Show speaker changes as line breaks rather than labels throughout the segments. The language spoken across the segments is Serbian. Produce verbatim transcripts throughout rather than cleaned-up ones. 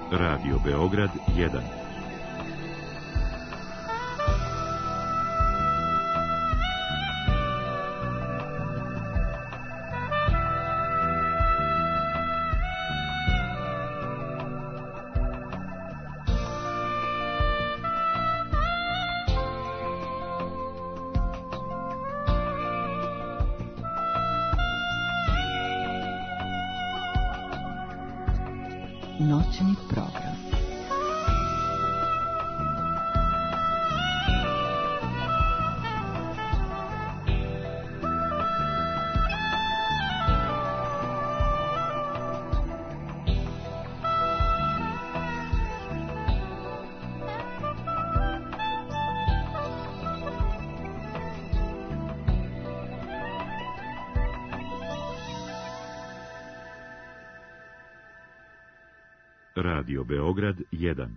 Radio Beograd jedan.
Noćni program.
Radio Beograd jedan.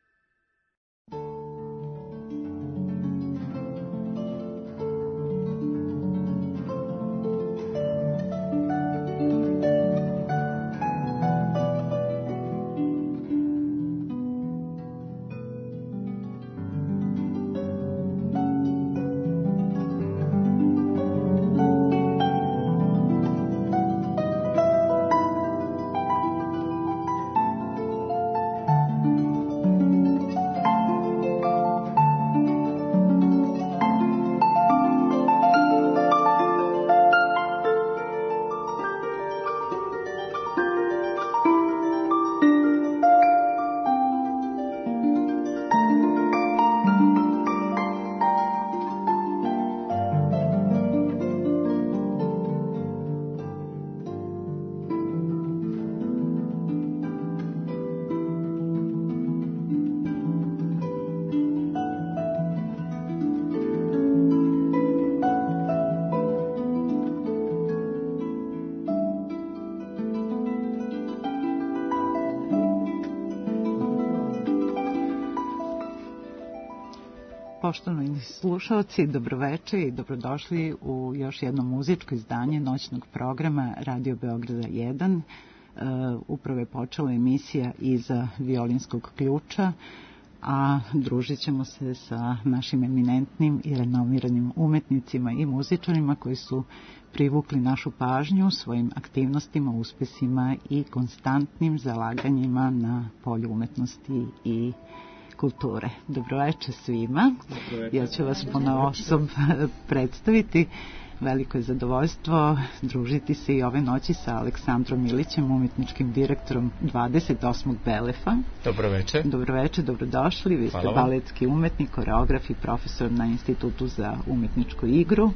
Poštovani slušalci, dobroveče i dobrodošli u još jedno muzičko izdanje noćnog programa Radio Beograda jedan. Upravo je počela emisija Iza violinskog ključa, a družit ćemo se sa našim eminentnim i renomiranim umetnicima i muzičarima koji su privukli našu pažnju svojim aktivnostima, uspesima i konstantnim zalaganjima na polju umetnosti i kulture. Dobroveče svima. Dobroveče. Ja ću vas ponaosob predstaviti. Veliko je zadovoljstvo družiti se i ove noći sa Aleksandrom Milićem, umetničkim direktorom dvadeset osmog Belefa.
Dobroveče.
Dobroveče, dobrodošli. Vi ste baletski umetnik, koreograf i profesor na Institutu za umetničku igru.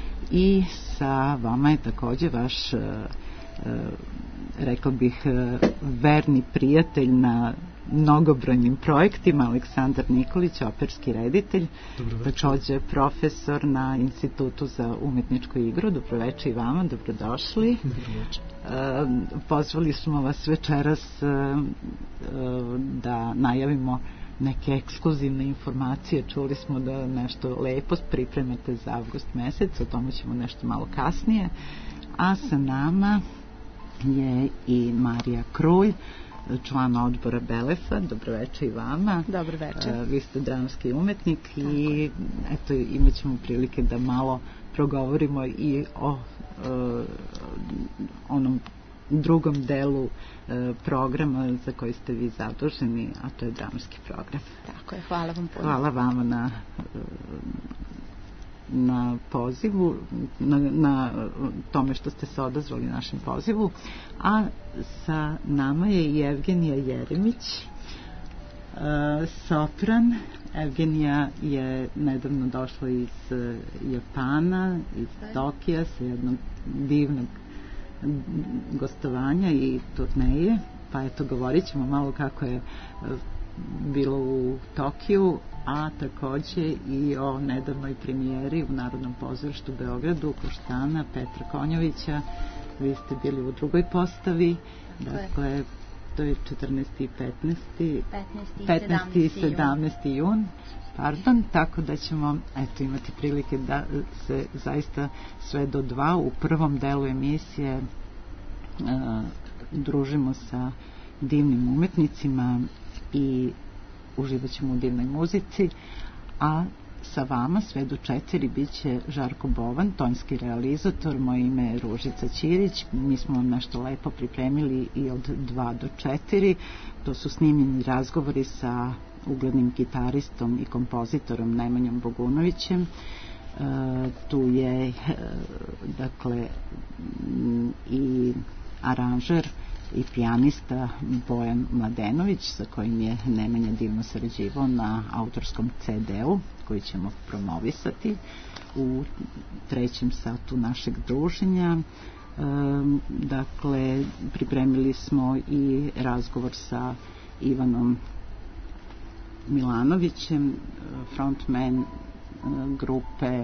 I sa vama je takođe vaš, rekao bih, verni prijatelj na mnogobrojnim projektima, Aleksandar Nikolić, operski reditelj, takođe profesor na Institutu za umetničku igru. Dobroveče i vama, dobrodošli.
Dobroveče.
Pozvali smo vas večeras da najavimo neke ekskluzivne informacije. Čuli smo da nešto lepo pripremate za avgust mesec, o tomu ćemo nešto malo kasnije. A sa nama je i Marija Krulj, član odbora Belefa. Dobroveče i vama.
Dobroveče.
Uh, vi ste dramski umetnik. Tako. I eto, imat ćemo prilike da malo progovorimo i o uh, onom drugom delu uh, programa za koji ste vi zaduženi, a to je dramski program.
Tako je, hvala vam puno.
Hvala vama na uh, na pozivu, na, na tome što ste se odazvali našem pozivu. A sa nama je i Evgenija Jeremić, sopran. Evgenija je nedavno došla iz Japana, iz Tokija, sa jednog divnog gostovanja i turneje, pa eto, govorit ćemo malo kako je bilo u Tokiju, a takođe i o nedavnoj premijeri u Narodnom pozorištu u Beogradu Koštana Petra Konjovića. Vi ste bili u drugoj postavi, dakle to je četrnaesti i petnaesti petnaesti i sedamnaesti jun, pardon, tako da ćemo eto imati prilike da se zaista sve do dva u prvom delu emisije uh, družimo sa divnim umetnicima i uživat ćemo u divnoj muzici, a sa vama sve do četiri bit će Žarko Bovan, tonski realizator. Moje ime je Ružica Ćirić. Mi smo vam nešto lepo pripremili i od dva do četiri. To su snimljeni razgovori sa uglednim gitaristom i kompozitorom Nemanjom Bogunovićem. E, tu je e, dakle i aranžer i pijanista Bojan Mladenović, sa kojim je Nemanja divno sarađivao na autorskom ce de-u koji ćemo promovisati u trećem satu našeg druženja. E, dakle, pripremili smo i razgovor sa Ivanom Milanovićem, frontman grupe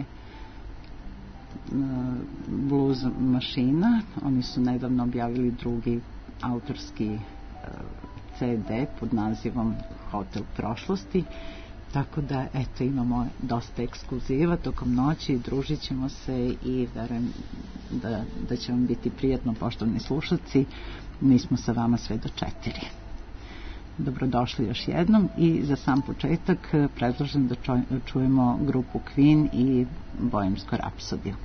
Blues Mašina. Oni su nedavno objavili drugi autorski ce de pod nazivom Hotel prošlosti, tako da eto imamo dosta ekskluziva tokom noći, družit ćemo se i verujem da, da će vam biti prijatno, poštovani slušalci. Mi smo sa vama sve do četiri. Dobrodošli još jednom i za sam početak predlažem da čujemo grupu Queen i Bohemsku rapsodiju.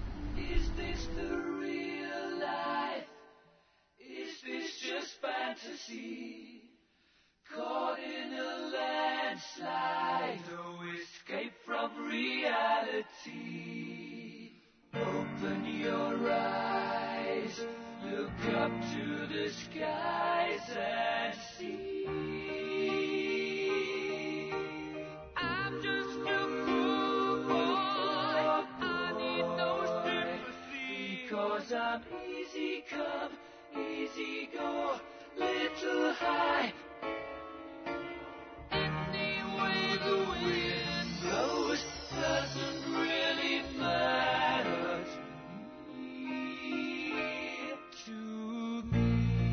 Caught in a landslide, no escape from reality. Open your eyes, look up to the skies and see. I'm just a poor boy, I need no sympathy, because I'm easy come, easy go, little high. The wind blows doesn't really matter to me, to me.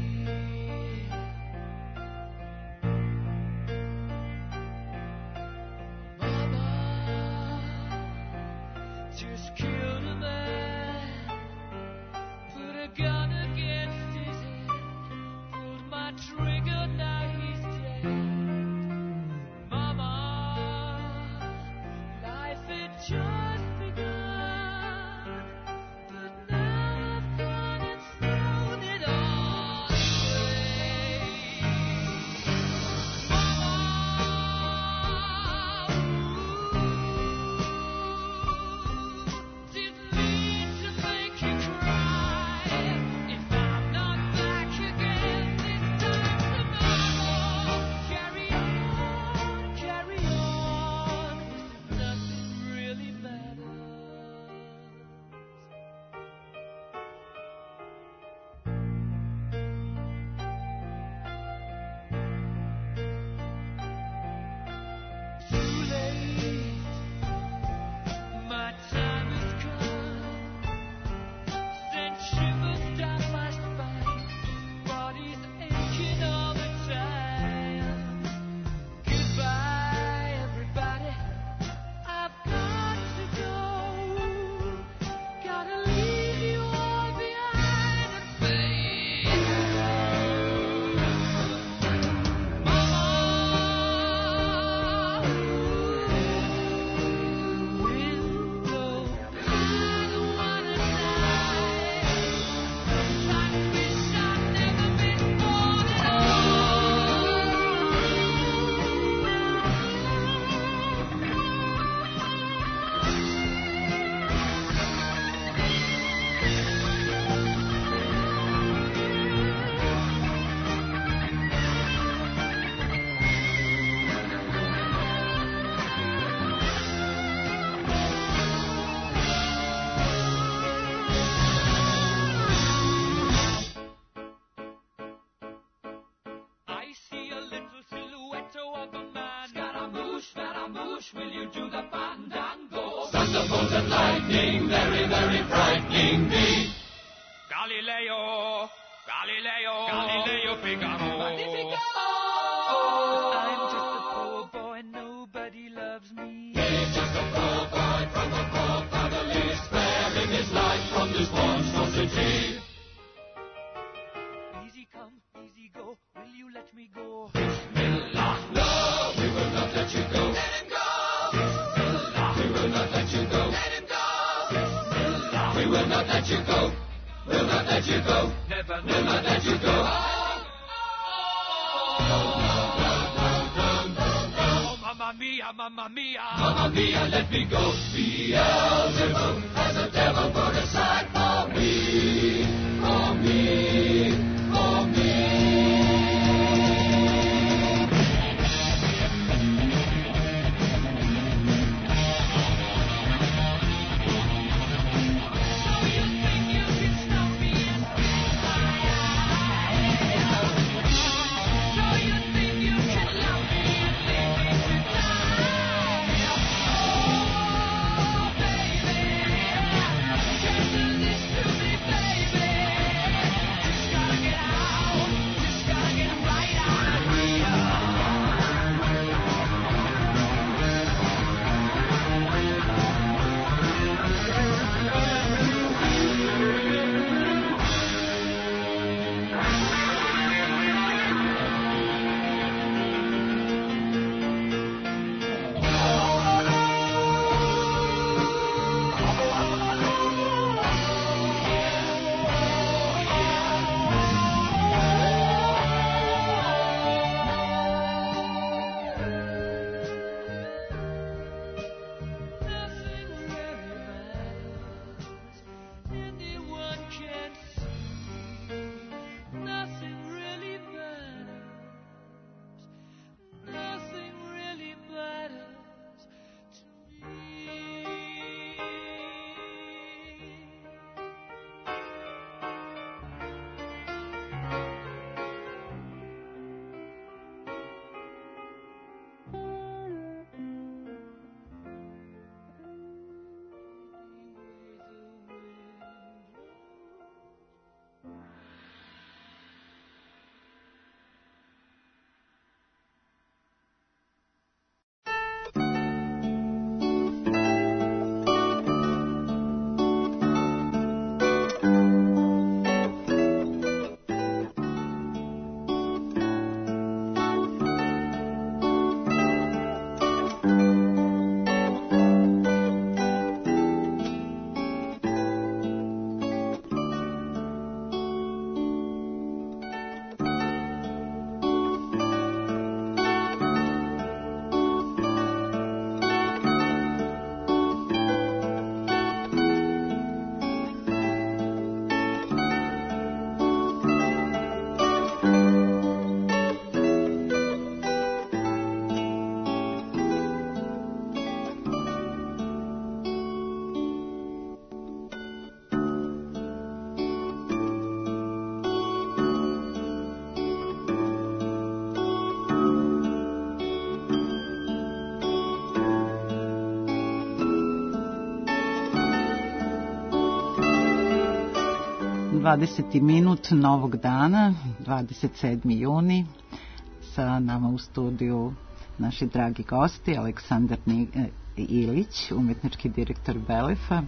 Mama just killed a man, put a gun against his head, pulled my trigger, now he's dead. Just begun, but now I've gone and thrown it all away. Mama, didn't mean to make you cry. If I'm not back again this time tomorrow, carry on, carry on, nothing really matters. Too late, my time has come. Sent shivers down my spine, body's aching all the time. Goodbye, everybody, I've got to go. Gotta leave you all behind and fade. Mama, wind blow, I don't wanna die. Sometimes wish I'd never been born at I see a little silhouette of a man. Scaramouche, Scaramouche, will you do the fandango? Thunderbolt and lightning, very, very frightening me. Galileo, Galileo, Galileo Figaro. Magnifico! I'm just a poor boy, nobody loves me. He's just a poor boy from a poor family, sparing his life from this monstrosity. Easy come, easy go, will you let me go. Bismillah, no, we will not let you go. Let him go. Bismillah, we will not let you go. Let him go. Bismillah, we will not let you go. We'll not let you go. Never, we'll not let you go. Oh, mamma mia, mamma mia, mamma mia, let me go. Beelzebub has a devil put aside for me, for me, for me.
dvadeseti minut novog dana, dvadeset sedmi juni, sa nama u studiju naši dragi gosti, Aleksandar Ilić, umjetnički direktor Belefa.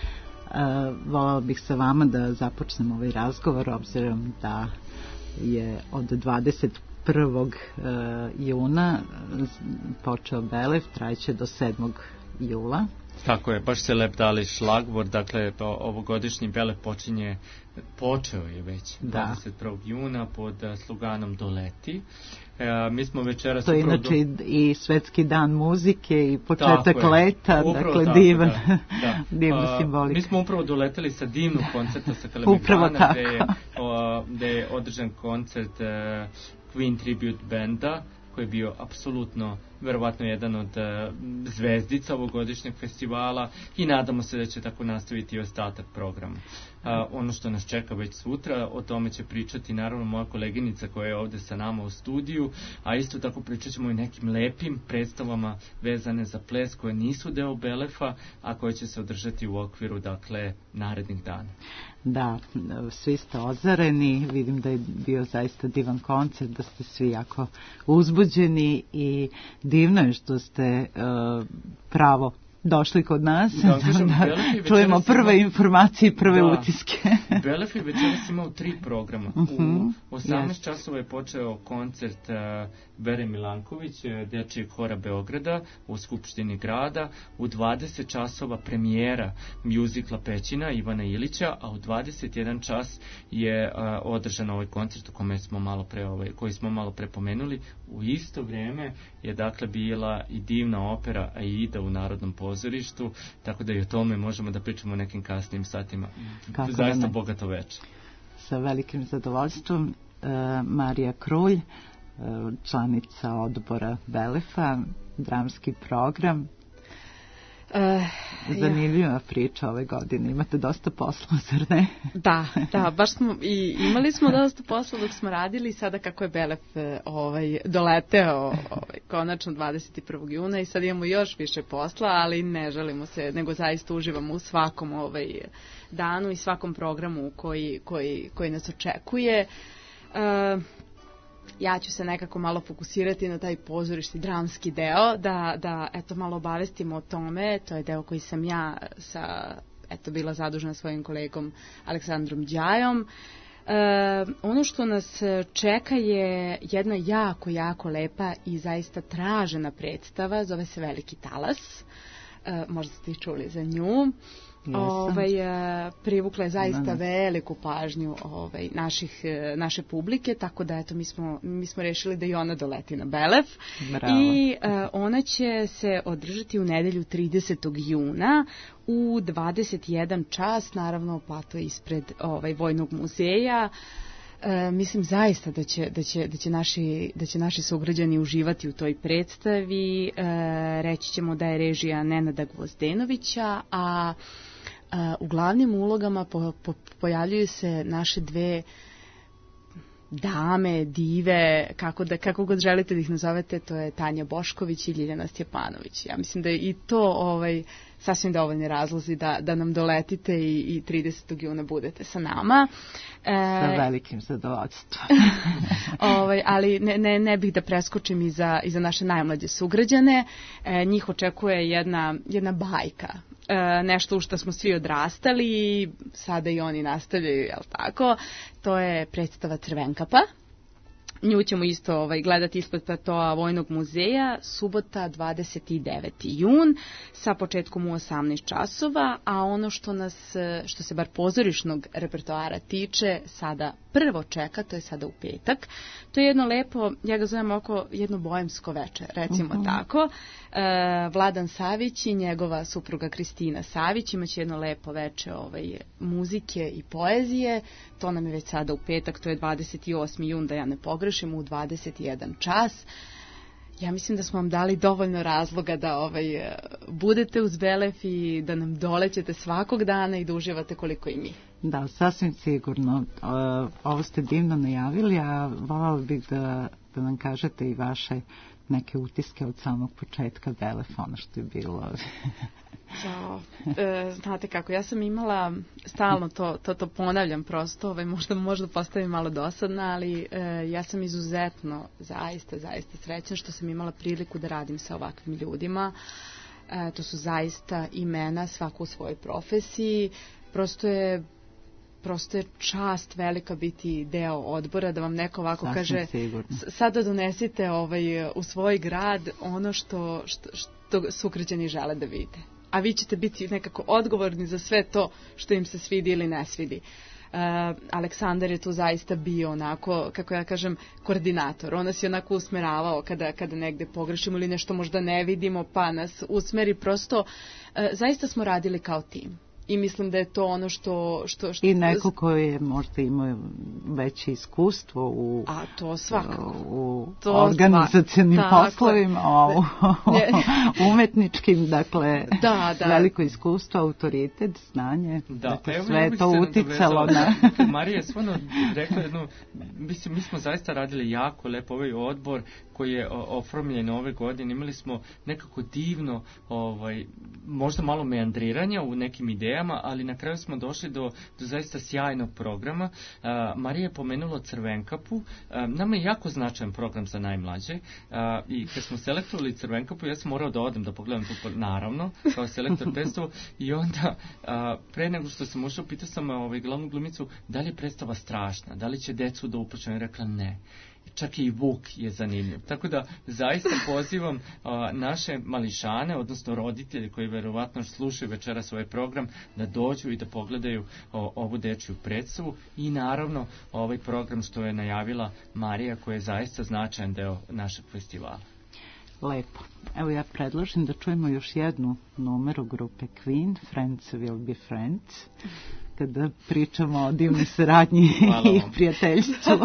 Volala bih sa vama da započnem ovaj razgovor, obzirom da je od dvadeset prvog juna počeo Belef, trajeće do sedmog jula.
Tako je, baš se lep dali šlagvor, dakle ovogodišnji Belef počinje, počeo je već dvadeset prvog juna pod sloganom Doleti. E, mi smo večeras...
To je inače do... i svetski dan muzike i početak
tako
leta,
upravo
dakle
tako,
divan,
da, da.
divna simbolika.
Mi smo upravo doleteli sa divnog koncerta sa Kalemegdana, gde je, o, gde je održan koncert uh, Queen Tribute Banda, koji je bio apsolutno, verovatno jedan od uh, zvezdica ovogodišnjeg festivala i nadamo se da će tako nastaviti i ostatak programa. Uh, ono što nas čeka već sutra, o tome će pričati naravno moja koleginica koja je ovde sa nama u studiju, a isto tako pričat ćemo i nekim lepim predstavama vezane za ples koje nisu deo Belefa, a koje će se održati u okviru, dakle, narednih dana.
Da, svi ste ozareni, vidim da je bio zaista divan koncert, da ste svi jako uzbuđeni i divno je što ste uh, pravo došli kod nas,
da, kažem,
da, da čujemo prve ima, informacije i prve
da,
utiske.
Belef je večeras imao tri programa. Uh-huh. U osamnaest yes. časova je počeo koncert uh, Bere Milanković, dječjeg hora Beograda u Skupštini grada. U dvadeset časova premijera mjuzikla Pećina Ivana Ilića, a u dvadeset jedan čas je uh, održan ovaj koncert u kome smo malo pre, ovaj, koji smo malo pre pomenuli. U isto vrijeme je dakle bila i divna opera Aida u Narodnom pozorištu, tako da i o tome možemo da pričamo nekim kasnim satima. Kako zaista ne? Bogato večer.
Sa velikim zadovoljstvom. e, Marija Krulj, e, članica odbora Belefa, dramski program. Uh, Zanimljiva ja. priča ove godine. Imate dosta posla, zar ne?
Da, da, baš smo i imali smo dosta posla dok smo radili. Sada kako je Belef ovaj, doleteo ovaj, konačno dvadeset prvog juna i sad imamo još više posla, ali ne želimo se, nego zaista uživamo u svakom ovaj, danu i svakom programu koji, koji, koji nas očekuje. Uh, Ja ću se nekako malo fokusirati na taj pozorišni dramski deo, da, da eto malo obavestimo o tome. To je deo koji sam ja sa, eto, bila zadužena svojim kolegom Aleksandrom Đajom. E, ono što nas čeka je jedna jako, jako lepa i zaista tražena predstava, zove se Veliki talas. E, možda ste i čuli za nju. Ovaj, privukla je zaista veliku pažnju ovaj, naših, naše publike, tako da eto, mi, smo, mi smo rešili da i ona doleti na Belef. Bravo. I uh, ona će se održati u nedelju tridesetog juna u dvadeset jedan čas, naravno plato ispred ovaj, Vojnog muzeja. E, mislim zaista da će, da će, da će, naši, da će naši sugrađani uživati u toj predstavi. E, reći ćemo da je režija Nenada Gvozdenovića, a e, u glavnim ulogama po, po, pojavljuju se naše dve dame, dive, kako, da, kako god želite da ih nazovete, to je Tanja Bošković i Ljiljana Stjepanović. Ja mislim da je i to ovaj, sasvim dovoljni razlozi da, da nam doletite i, i tridesetog juna budete sa nama.
E, sa velikim zadovoljstvom.
ovaj, ali ne, ne, ne bih da preskočim i za, i za naše najmlađe sugrađane. E, njih očekuje jedna, jedna bajka. E, nešto u što smo svi odrastali i sada i oni nastavljaju, jel tako? To je predstava Crvenkapa. Nju ćemo isto ovaj, gledati ispod platoa Vojnog muzeja, subota dvadeset deveti jun sa početkom u osamnaest časova, a ono što nas, što se bar pozorišnog repertoara tiče, sada prvo čeka, to je sada u petak. To je jedno lepo, ja ga zovem oko jedno bojemsko veče, recimo uh-huh. tako. E, Vladan Savić i njegova supruga Kristina Savić imaće jedno lepo veče ovaj, muzike i poezije. To nam je već sada u petak, to je dvadeset osmi jun, da ja ne pogrešim, u dvadeset jedan čas. Ja mislim da smo vam dali dovoljno razloga da ovaj, budete uz Belef i da nam dolećete svakog dana i da uživate koliko i mi.
Da, sasvim sigurno. Ovo ste divno najavili, a voljela bih da, da nam kažete i vaše neke utiske od samog početka Belefa, ono što je bilo.
Ja, e, znate kako, ja sam imala stalno to, to, to ponavljam prosto, ovaj, možda, možda postavim malo dosadna, ali e, ja sam izuzetno, zaista, zaista srećna što sam imala priliku da radim sa ovakvim ljudima. E, to su zaista imena, svako u svojoj profesiji. Prosto je prosto je čast velika biti deo odbora, da vam neko ovako Sasvim kaže sigurno. Sada donesite ovaj, u svoj grad ono što, što, što sugrađani žele da vide. A vi ćete biti nekako odgovorni za sve to što im se svidi ili ne svidi. Uh, Aleksandar je tu zaista bio onako, kako ja kažem, koordinator. On nas je onako usmeravao kada, kada negde pogrešimo ili nešto možda ne vidimo, pa nas usmeri. Prosto, uh, zaista smo radili kao tim. I mislim da je to ono što... što, što
I neko koji je možda imao veće iskustvo u,
A to svakako.
u to organizacijnim svak... poslovima, u, u umetničkim, dakle,
da, da.
veliko iskustvo, autoritet, znanje,
da,
dakle,
evo,
sve
ja
je to uticalo na...
Marija je stvarno rekla jednu, mislim, mi smo zaista radili jako lepo ovaj odbor koji je oformljen ove godine, imali smo nekako divno, ovaj, možda malo meandriranja u nekim idejama, ali na kraju smo došli do, do zaista sjajnog programa. Uh, Marija je pomenula Crvenkapu. Uh, nama je jako značajan program za najmlađe uh, i kad smo selektovali Crvenkapu, ja sam morao da odem da pogledam tu, naravno, kao selektor predstavu, i onda uh, pre nego što sam ušao, pitao sam ovaj, glavnu glumicu da li je predstava strašna, da li će decu da upočne, i rekla ne. Čak i Vuk je zanimljiv. Tako da zaista pozivam a, naše mališane, odnosno roditelje koji verovatno slušaju večeras ovaj program, da dođu i da pogledaju o, ovu dečju predstavu i naravno ovaj program što je najavila Marija, koji je zaista značajan deo našeg festivala.
Lepo. Evo ja predlažem da čujemo još jednu numeru grupe Queen, Friends Will Be Friends, kada pričamo o divnoj saradnji i prijateljstvu.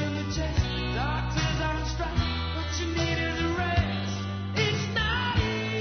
Doctors on strike, what you need is a rest. Each night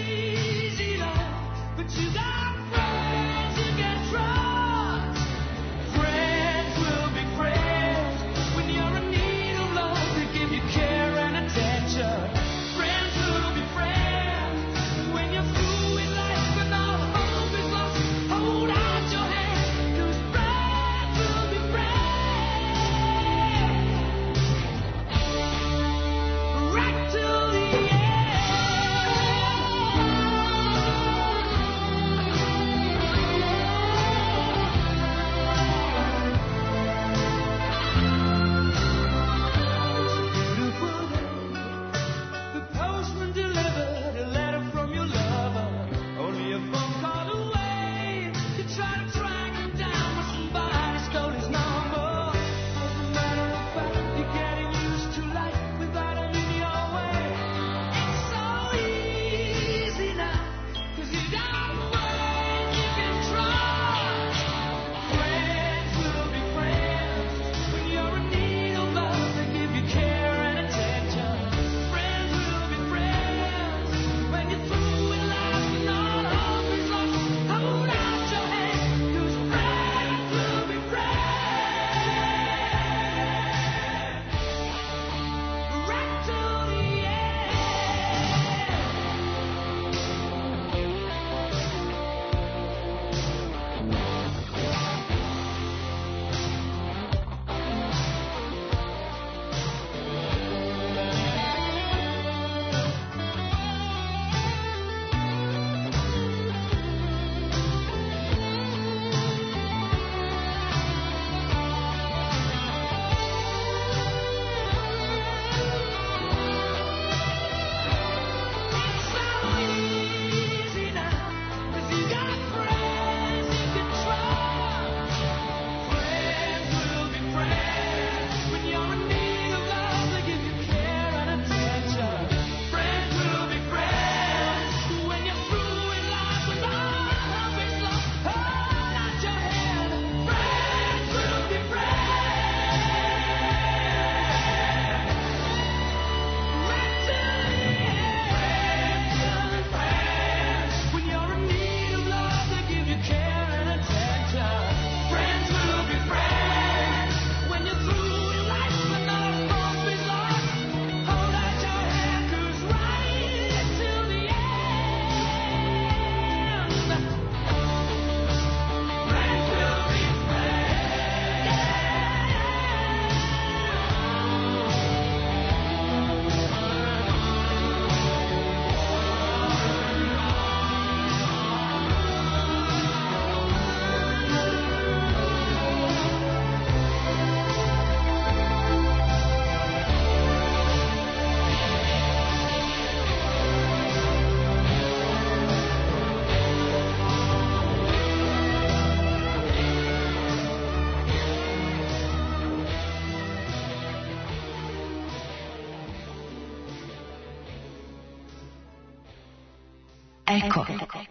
Eko.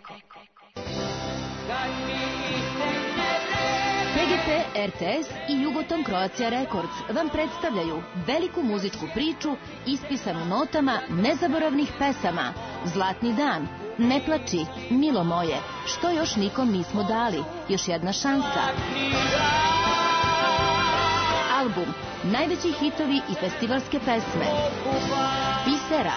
P G P, R T S i Jugoton Croatia Records vam predstavljaju veliku muzičku priču ispisanu notama nezaboravnih pesama. Zlatni dan, Ne plači, Milo moje, Što još nikom nismo dali, Još jedna šansa. Album, najveći hitovi i festivalske pesme. Bisera.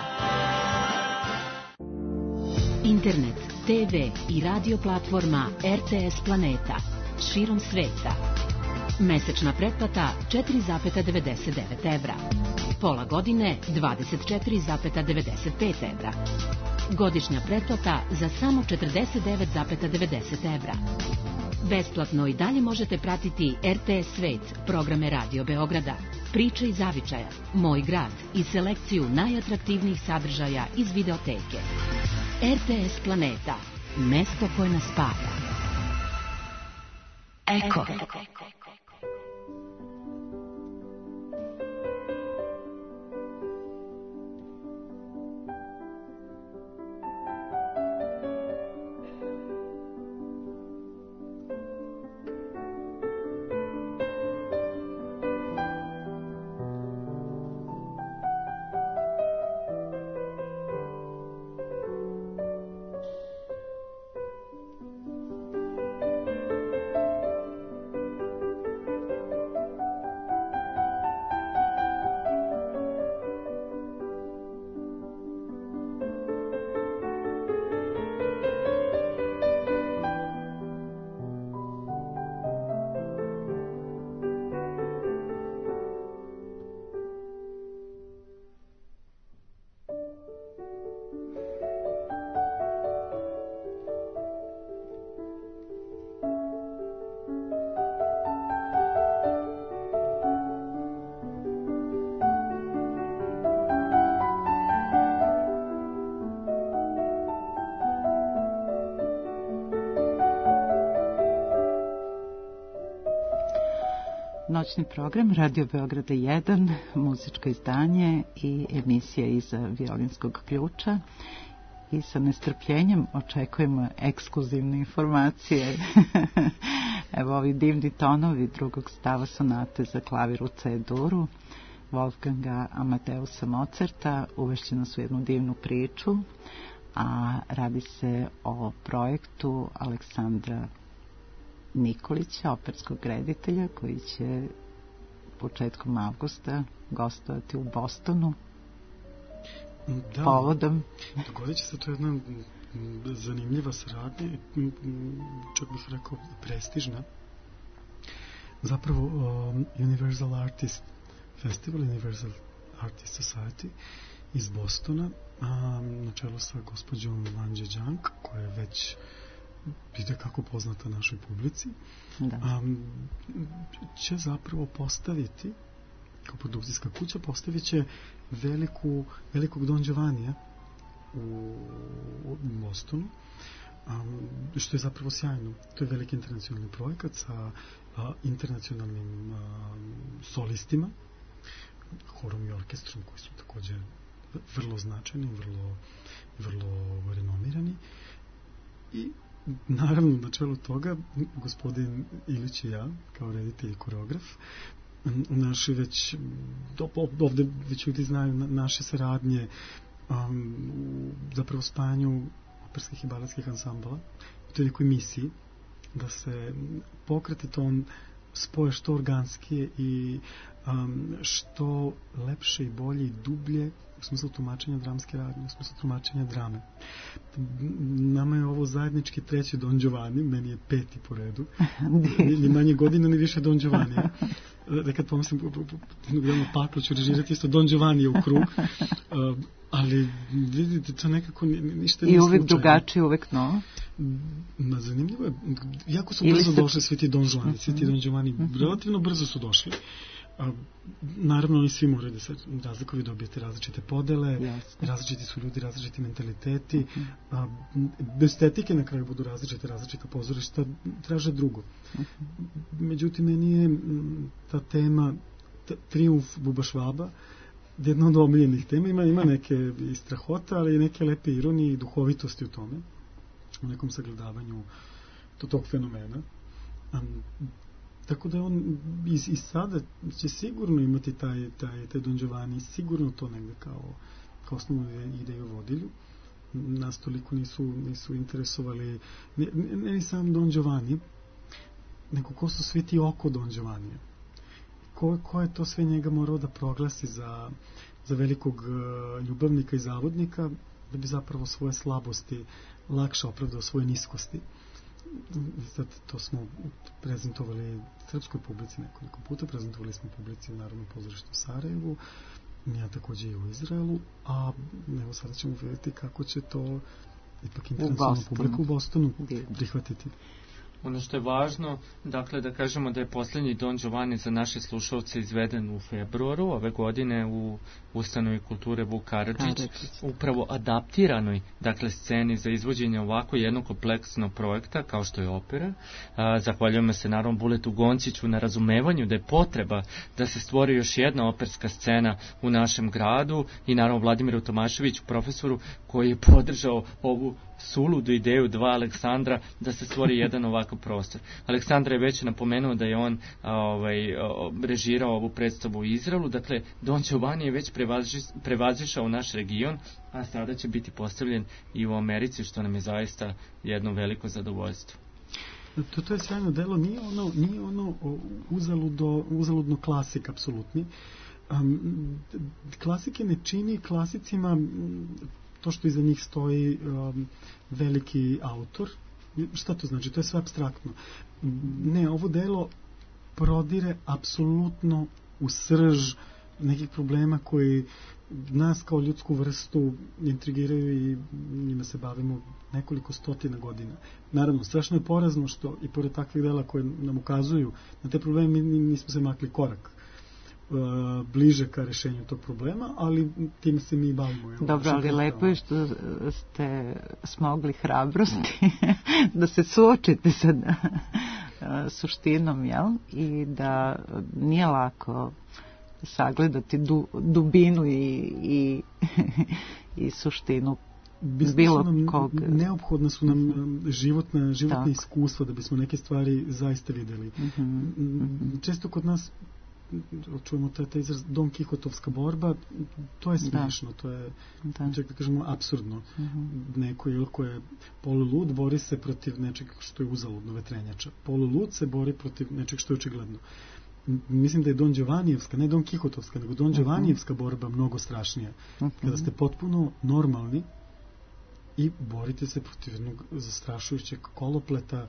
Internet, T V i radio platforma R T S Planeta. Širom sveta. Mesečna pretplata četiri zarez devedeset devet evra. Pola godine dvadeset četiri zarez devedeset pet evra. Godišnja pretplata za samo četrdeset devet zarez devedeset evra. Besplatno i dalje možete pratiti R T S Svet, programe Radio Beograda, Priče iz zavičaja, Moj grad i selekciju najatraktivnijih sadržaja iz videoteke. R T S Planeta, mesto koje nas spaja. Eko.
Noćni program Radio Beograda jedan, muzičko izdanje i emisija iza violinskog ključa. I sa nestrpljenjem očekujemo ekskluzivne informacije. Evo ovi divni tonovi drugog stava sonate za klavir u C-duru Wolfganga Amadeusa Mozarta uvešće nas u jednu divnu priču, a radi se o projektu Aleksandra Nikolića, operskog reditelja, koji će početkom avgusta gostovati u Bostonu.
Da, povodom. Dogodit će se to jedna zanimljiva saradnja, čak bih rekao prestižna. Zapravo um, Universal Artist Festival, Universal Artist Society iz Bostona, um, na čelu sa gospođom Wang Zhejiang, koja je već vidite kako poznata našoj publici, um, će zapravo postaviti, kao produkcijska kuća, postavit će veliku, velikog Don Giovannija u, u Bostonu, um, što je zapravo sjajno. To je veliki internacionalni projekat sa uh, internacionalnim uh, solistima, horom i orkestrom, koji su također vrlo značajni, vrlo, vrlo renomirani. I naravno, na čelu toga, gospodin Ilić i ja, kao reditelj i koreograf, naši već, ovde već ljudi znaju naše saradnje um, u zapravo spajanju operskih i baletskih ansambala, u toj nekoj misiji, da se pokreti ton spoje što organskije i um, što lepše i bolje i dublje u smislu tumačenja dramske radnje, u smislu tumačenja drame. Nama je ovo zajednički treći Don Giovanni, meni je peti po redu. Ni manje godina, ni više Don Giovanni. Da kad pomislim, jedno paklo ću režirati isto Don Giovanni u krug. Uh, ali vidite, to nekako ništa nije
slučajno. I uvek drugačije, uvek novo?
Ma, zanimljivo je. Jako su brzo se... došli svi ti Don Giovanni, svi ti Don Giovanni. Uh-huh. Relativno brzo su došli. A, naravno, oni svi moraju da se razlikovi, dobijete različite podele, Jasne. različiti su ljudi, različiti mentaliteti, uh-huh. a, estetike na kraju budu različite, različita pozorišta, traže drugo. Uh-huh. Međutim, meni je m, ta tema, t- Trijumf Buba Švaba, jedna od omiljenih tema, ima, ima neke i strahota, ali i neke lepe ironije i duhovitosti u tome. u nekom sagledavanju to, tog fenomena. Um, tako da on i, i sada će sigurno imati taj, taj, taj Don Giovanni, sigurno to negde kao, kao osnovnu ideju vodilju. Nas toliko nisu, nisu interesovali ne, ne, ne sam Don Giovanni, nego ko su svi ti oko Don Giovannija. Ko, ko je to sve njega morao da proglasi za, za velikog uh, ljubavnika i zavodnika, da bi zapravo svoje slabosti lakše opravdao svoje niskosti. Sad to smo prezentovali srpskoj publici nekoliko puta, prezentovali smo publici u Narodnom pozorištu u Sarajevu, ja takođe i u Izraelu, a evo sada ćemo vidjeti kako će to ipak internacionalna publika u Bostonu prihvatiti.
Ono što je važno, dakle, da kažemo da je posljednji Don Giovanni za naše slušalce izveden u februaru ove godine u Ustanovi kulture Vuk Karadžić, upravo adaptiranoj, dakle, sceni za izvođenje ovako jednog kompleksnog projekta kao što je opera. A, zahvaljujemo se naravno Buletu Gonciću na razumevanju da je potreba da se stvori još jedna operska scena u našem gradu i naravno Vladimiru Tomaševiću, profesoru, koji je podržao ovu suludu ideju dva Aleksandra da se stvori jedan ovakav prostor. Aleksandra je već napomenuo da je on a, ovaj, režirao ovu predstavu u Izraelu, dakle Don Giovanni je već prevazi, prevazišao naš region, a sada će biti postavljen i u Americi, što nam je zaista jedno veliko zadovoljstvo.
To, to je sjajno delo, nije ono, nije ono uzaludno, uzaludno klasik, apsolutni. Um, klasike ne čini klasicima to što iza njih stoji um, veliki autor. Šta to znači? To je sve apstraktno. Ne, ovo delo prodire apsolutno u srž nekih problema koji nas kao ljudsku vrstu intrigiraju i njima se bavimo nekoliko stotina godina. Naravno, strašno je porazno što i pored takvih dela koje nam ukazuju na te probleme mi nismo se makli korak bliže ka rešenju tog problema, ali tim se mi bavimo.
Dobro, ali lepo je što ste smogli hrabrosti da se suočite sa suštinom, jel? I da nije lako sagledati du, dubinu i, i, i suštinu bilo kog.
Neophodna su nam životna, životna iskustva da bismo neke stvari zaista videli. Mm-hmm. Često kod nas čujemo taj, taj izraz Don Kihotovska borba, to je smiješno, da. To je, da. Čak da kažemo, apsurdno. Mm-hmm. Neko je, ko je polulud, bori se protiv nečeg što je uzaludno, vetrenjača. Polulud se bori protiv nečeg što je očigledno. Mislim da je Don Giovannijevska, ne Don Kihotovska, nego Don Giovannijevska borba mnogo strašnija. Mm-hmm. Kada ste potpuno normalni i borite se protiv jednog zastrašujućeg kolopleta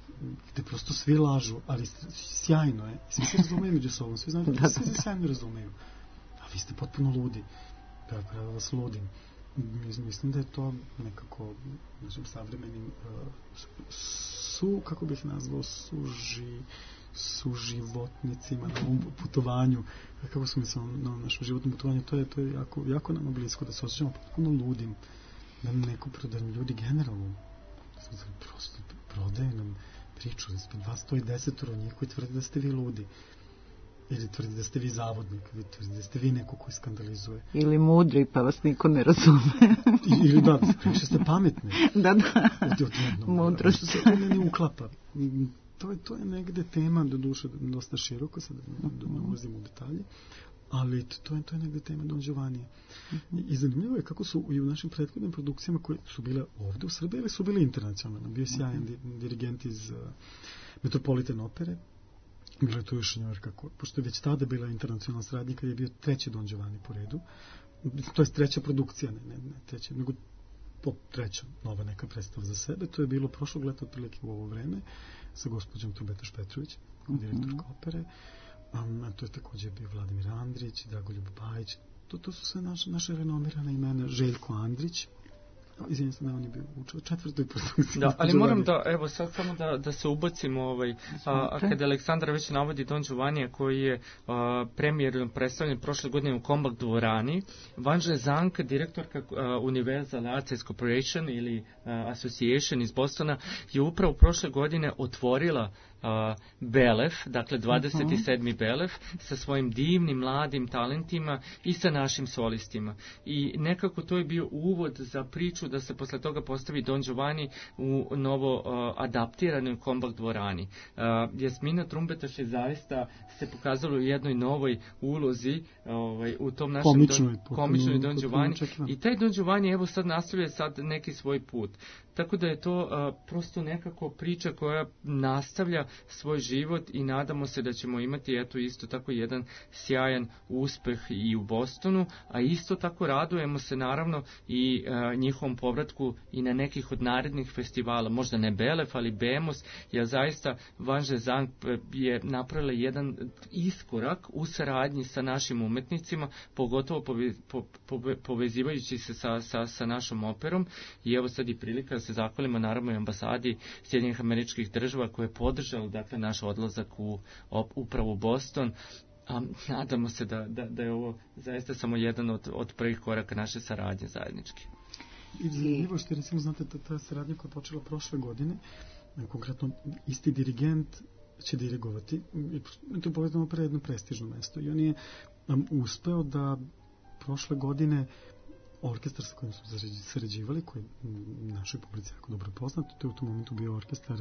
gde prosto svi lažu, ali sjajno je. Svi se razumeju među sobom, svi znaju da svi se sjajno razumeju. A vi ste potpuno ludi. Ja kada vas ludim. Mislim da je to nekako, znači, savremenim uh, su, kako bih nazvao, suži, suživotnicima na ovom putovanju, kako smo mislili na našem životnom putovanju, to je, to je jako, jako nama blisko, da se osjećamo potpuno ludim, da neko prodaju ljudi generalno, prosto prodaju nam priču, ispred vas stoji desetoro njih koji tvrdi da ste vi ludi. Ili tvrdi da ste vi zavodnik, ili tvrdi da ste vi neko koji skandalizuje.
Ili mudri, pa vas niko ne razume.
Ili da, previše ste pametni.
Da, da. Mudrost.
Što se to ne uklapa. To je, to je negde tema, do duše, dosta široko, sad da ne ulazimo u detalje, ali to je, to je negde tema Don Giovannija. I, I zanimljivo je kako su i u našim prethodnim produkcijama koje su bile ovde u Srbiji, ili su bile internacionalne. Bio je sjajan dirigent iz uh, Metropolitan opere, bilo je tu još Njujorka, pošto je već tada bila internacionalna saradnja, kad je bio treći Don Giovanni po redu, to je treća produkcija, ne, ne, ne treća, nego po treća nova neka predstava za sebe, to je bilo prošlog leta otprilike u ovo vreme, sa gospođom Trubetaš Petrović, direktorka mm-hmm. opere, um, a to je također bio Vladimir Andrić, Dragoljub Bajić, to, to su sve naše, naše renomirane imena, Željko Andrić, izvijem se da on je bio u četvrtoj produkciji.
Da, ali moram da, evo sad samo da, da se ubacimo, ovaj, a, a kada Aleksandra već navodi Don Giovannija koji je a, premijerno predstavljen prošle godine u Kombak dvorani, Vanža Zanka, direktorka a, Universal Arts Corporation ili a, Association iz Bostona, je upravo prošle godine otvorila Uh, Belef, dakle dvadeset sedmi Belef sa svojim divnim mladim talentima i sa našim solistima. I nekako to je bio uvod za priču da se posle toga postavi Don Giovanni u novo uh, adaptiranoj kombak dvorani. Uh, Jasmina Trumbetaš je zaista se pokazala u jednoj novoj ulozi ovaj, u tom našem
komičnoj,
don, komičnoj Don Giovanni. I taj Don Giovanni evo sad nastavlja sad neki svoj put. Tako da je to uh, prosto nekako priča koja nastavlja svoj život i nadamo se da ćemo imati eto isto tako jedan sjajan uspeh i u Bostonu, a isto tako radujemo se naravno i uh, njihovom povratku i na nekih od narednih festivala, možda ne Belef, ali Bemos, jer zaista Vanže Zang je napravila jedan iskorak u saradnji sa našim umetnicima, pogotovo pove, po, po, povezivajući se sa, sa, sa našom operom i evo sad i prilika da se zahvalimo naravno i ambasadi Sjedinjenih Američkih Država koje je podržalo dakle naš odlazak u op, upravo u Boston. A nadamo se da, da, da je ovo zaista samo jedan od, od prvih koraka naše saradnje zajednički.
I zanimljivo što recimo znate ta, ta saradnja koja je počela prošle godine, konkretno isti dirigent će dirigovati, to je povezano pre jedno prestižno mesto i on je um, uspeo da prošle godine orkestar sa kojim smo sarađivali, koji našoj publici jako dobro poznat, to je u tom momentu bio orkestar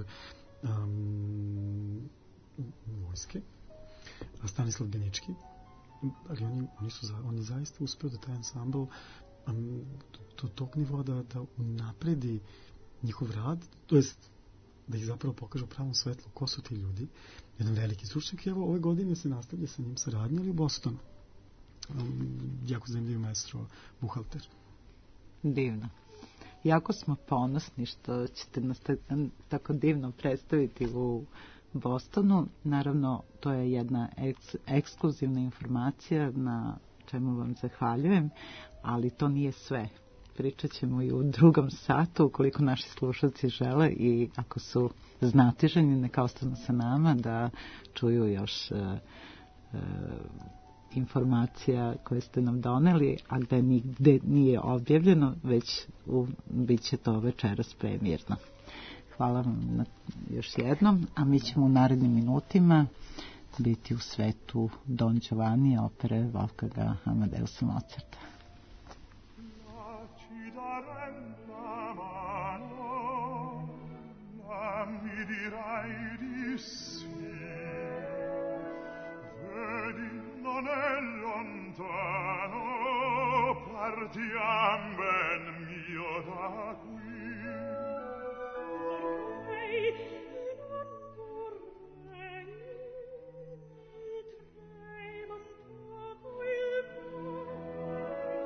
um, vojske, Stanislav Benički, ali oni, oni, su, on je zaista uspeo da taj ansambl um, do tog nivoa da, da unapredi njihov rad, to jest da ih zapravo pokaže u pravom svetlu ko su ti ljudi. Jedan veliki stručnjak, evo ove godine se nastavlja sa njim saradnja, ali u Bostonu. Um, jako zanimljiv maestro Buhalter.
Divno. Jako smo ponosni što ćete nas tako divno predstaviti u Bostonu. Naravno, to je jedna eks, ekskluzivna informacija na čemu vam zahvaljujem, ali to nije sve. Pričat ćemo i u drugom satu, ukoliko naši slušalci žele i ako su znatiženi, neka ostanu sa nama da čuju još uh, uh, informacija koje ste nam doneli, a gde nigde nije objavljeno, već u, bit će to večeras premijerno. Hvala vam na, još jednom, a mi ćemo u narednim minutima biti u svetu Don Giovanni opere Wolfganga Amadeusa Mozarta.
Non è lontano, partiam ben mio da qui. Ormai in un regno mi trema stato il mondo.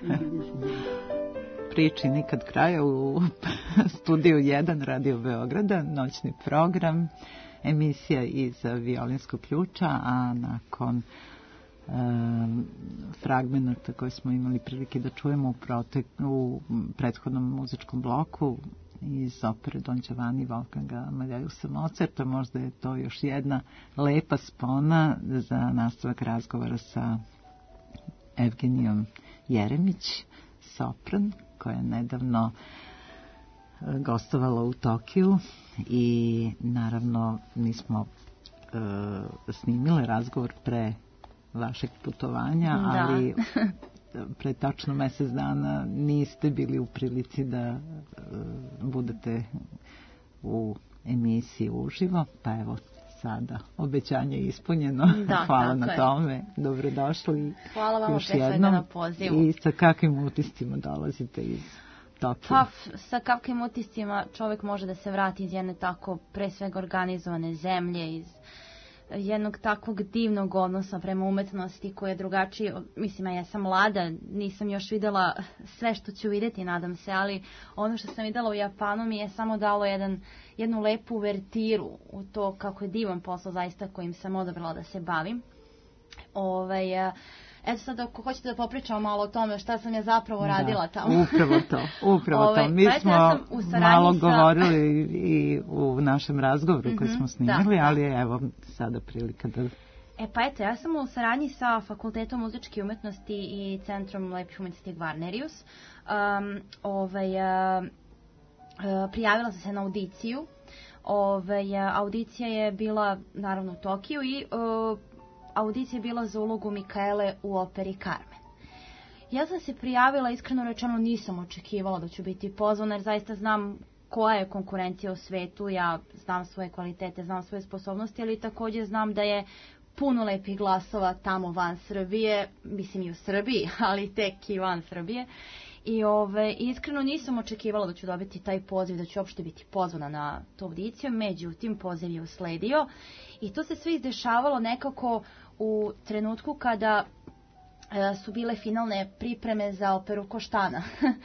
Priči nikad kraja u studiju jedan Radio Beograda, noćni program, emisija iz violinskog ključa, a nakon e, fragmenata koje smo imali prilike da čujemo u, protek, u prethodnom muzičkom bloku iz opere Don Giovanni Wolfganga Amadeusa Mozarta, možda je to još jedna lepa spona za nastavak razgovora sa Evgenijom Jeremić, sopran, koja je nedavno gostovala u Tokiju i naravno mi smo e, snimile razgovor pre vašeg putovanja, da. Ali pre tačno mesec dana niste bili u prilici da e, budete u emisiji uživo, pa evo sada obećanje je ispunjeno. Da, hvala na tome. Je. Dobrodošli.
Hvala vam pre svega na pozivu.
I sa kakvim utiscima dolazite iz Tokija?
Pa, sa kakvim utiscima čovjek može da se vrati iz jedne tako pre svega organizovane zemlje, iz jednog takvog divnog odnosa prema umetnosti koja je drugačiji. Mislim, ja sam mlada, nisam još videla sve što ću vidjeti, nadam se, ali ono što sam videla u Japanu mi je samo dalo jedan, jednu lepu uvertiru u to kako je divan posao zaista kojim sam odabrala da se bavim. Ovaj, eto sad ako hoćete da popričamo malo o tome šta sam ja zapravo da, radila tamo.
Upravo to, upravo Ove, to. Mi pa smo ja malo sa... govorili i u našem razgovoru koji smo snimili, da, ali evo sada prilika da...
E pa eto, ja sam u saradnji sa Fakultetom muzičke umetnosti i Centrom lepih umetnosti Gvarnerius um, ovaj, uh, uh, prijavila sam se na audiciju. Ovaj, uh, audicija je bila naravno u Tokiju i uh, audicija je bila za ulogu Mikaele u operi Carmen. Ja sam se prijavila, iskreno rečeno nisam očekivala da ću biti pozvana, jer zaista znam koja je konkurencija u svetu, ja znam svoje kvalitete, znam svoje sposobnosti, ali također znam da je puno lepih glasova tamo van Srbije, mislim i u Srbiji, ali tek i van Srbije. I ove, iskreno nisam očekivala da ću dobiti taj poziv, da ću uopšte biti pozvana na tu audiciju, međutim poziv je usledio i to se sve izdešavalo nekako u trenutku kada e, su bile finalne pripreme za operu Koštana.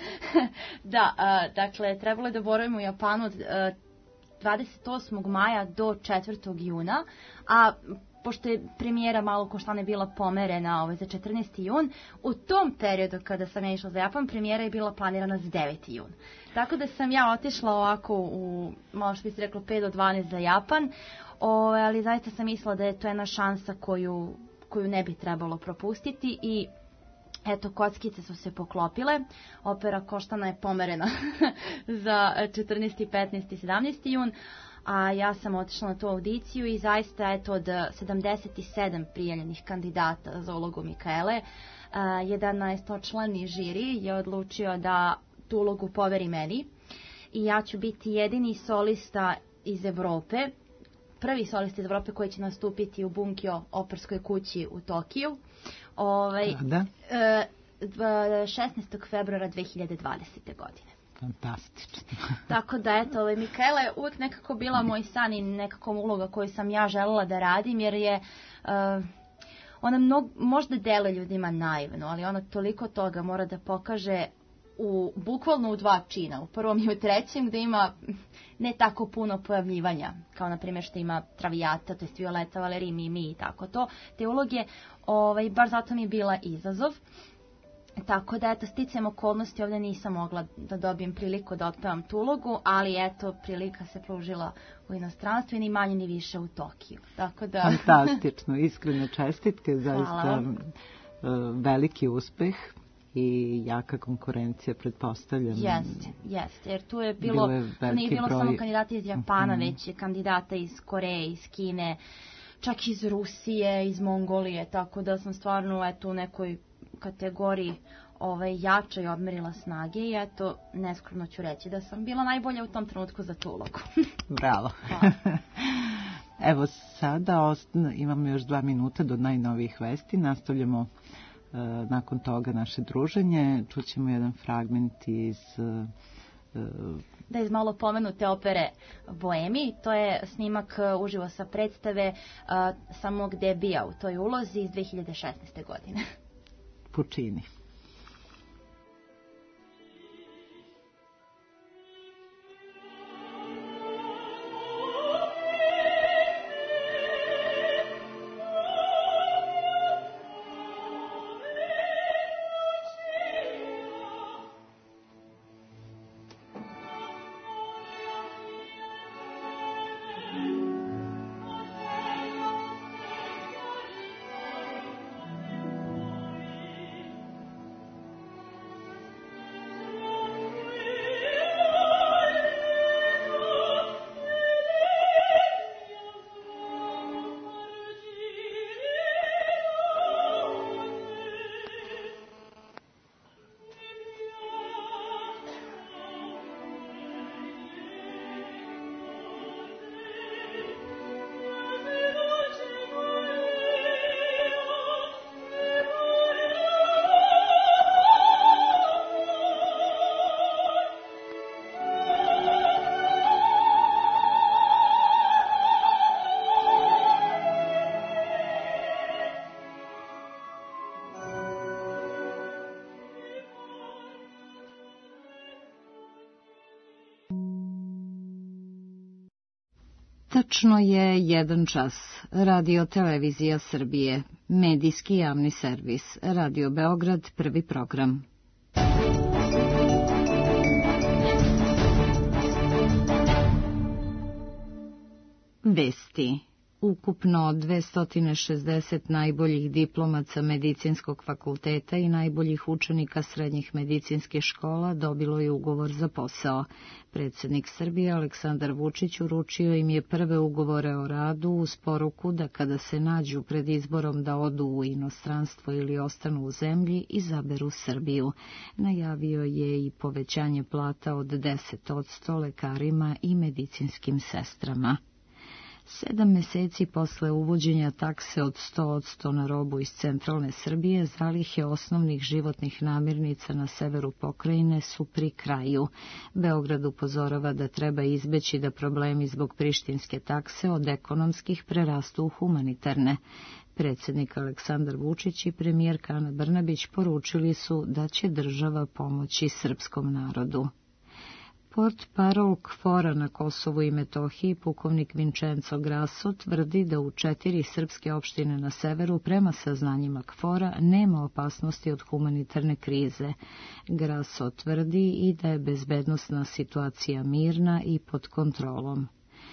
Da, e, dakle, trebalo je da boravimo u Japanu od e, dvadeset osmog maja do četvrtog juna, a pošto je premijera malo Koštane bila pomerena ovaj, za četrnaesti jun, u tom periodu kada sam ja išla za Japan, premijera je bila planirana za deveti jun. Tako da sam ja otišla ovako u, malo što bi se reklo, pet do dvanaest za Japan, o, ali zaista sam mislila da je to jedna šansa koju, koju ne bi trebalo propustiti i eto, kockice su se poklopile, opera Koštana je pomerena za četrnaesti, petnaesti, sedamnaesti jun, a ja sam otišla na tu audiciju i zaista eto od sedamdeset sedam prijavljenih kandidata za ulogu Mikaele, jedanaestočlani žiri je odlučio da tu ulogu poveri meni i ja ću biti jedini solista iz Evrope, prvi solista iz Evrope koji će nastupiti u Bunkyo operskoj kući u Tokiju. Ovaj,
da?
šesnaestog februara dve hiljade dvadesete. godine.
Fantastično.
Tako da, eto, ovaj, Mikaela je uvijek nekako bila moj san i nekako uloga koju sam ja želela da radim, jer je uh, ona mnog, možda dele ljudima naivno, ali ona toliko toga mora da pokaže u, bukvalno u dva čina, u prvom i u trećem, gde ima ne tako puno pojavljivanja, kao na primjer što ima Traviata, to jest Violeta, Valeri, Mimi i tako to. Te uloge, ovaj, baš zato mi je bila izazov. Tako da, eto, sticajem okolnosti ovdje nisam mogla da dobijem priliku da otpevam tu ulogu, ali eto, prilika se pružila u inostranstvu i ni manje ni više u Tokiju. Tako da...
Fantastično, iskrene čestitke, zaista veliki uspeh i jaka konkurencija, pretpostavljam.
Jeste, jeste, jer tu je bilo, bilo je tu nije bilo broj... samo kandidata iz Japana, uh-huh. već kandidata iz Koreje, iz Kine, čak iz Rusije, iz Mongolije, tako da sam stvarno eto u nekoj kategoriji ovaj, jača i odmerila snage i eto, neskromno ću reći da sam bila najbolja u tom trenutku za tu ulogu.
Bravo. Evo sada ostane, imamo još dva minuta do najnovijih vesti, nastavljamo uh, nakon toga naše druženje, čućemo jedan fragment iz... Uh,
da iz malo pomenute opere Boemi, to je snimak uh, uživo sa predstave uh, samog debija u toj ulozi iz dve hiljade šesnaeste. godine.
Puccini.
Tačno je jedan čas. Radio Televizija Srbije, medijski javni servis, Radio Beograd, prvi program. Vesti. Ukupno dvesta šezdeset najboljih diplomaca medicinskog fakulteta i najboljih učenika srednjih medicinskih škola dobilo je ugovor za posao. Predsjednik Srbije Aleksandar Vučić uručio im je prve ugovore o radu uz poruku da kada se nađu pred izborom da odu u inostranstvo ili ostanu u zemlji, izaberu Srbiju. Najavio je i povećanje plata od deset posto lekarima i medicinskim sestrama. Sedam meseci posle uvođenja takse od sto posto na robu iz centralne Srbije, zalihe osnovnih životnih namirnica na severu pokrajine su pri kraju. Beograd upozorava da treba izbeći da problemi zbog prištinske takse od ekonomskih prerastu u humanitarne. Predsjednik Aleksandar Vučić i premijerka Ana Brnabić poručili su da će država pomoći srpskom narodu. Port parol KFOR-a na Kosovu i Metohiji, pukovnik Vincenzo Grasso, tvrdi da u četiri srpske opštine na severu, prema saznanjima KFOR-a, nema opasnosti od humanitarne krize. Grasso tvrdi i da je bezbednosna situacija mirna i pod kontrolom.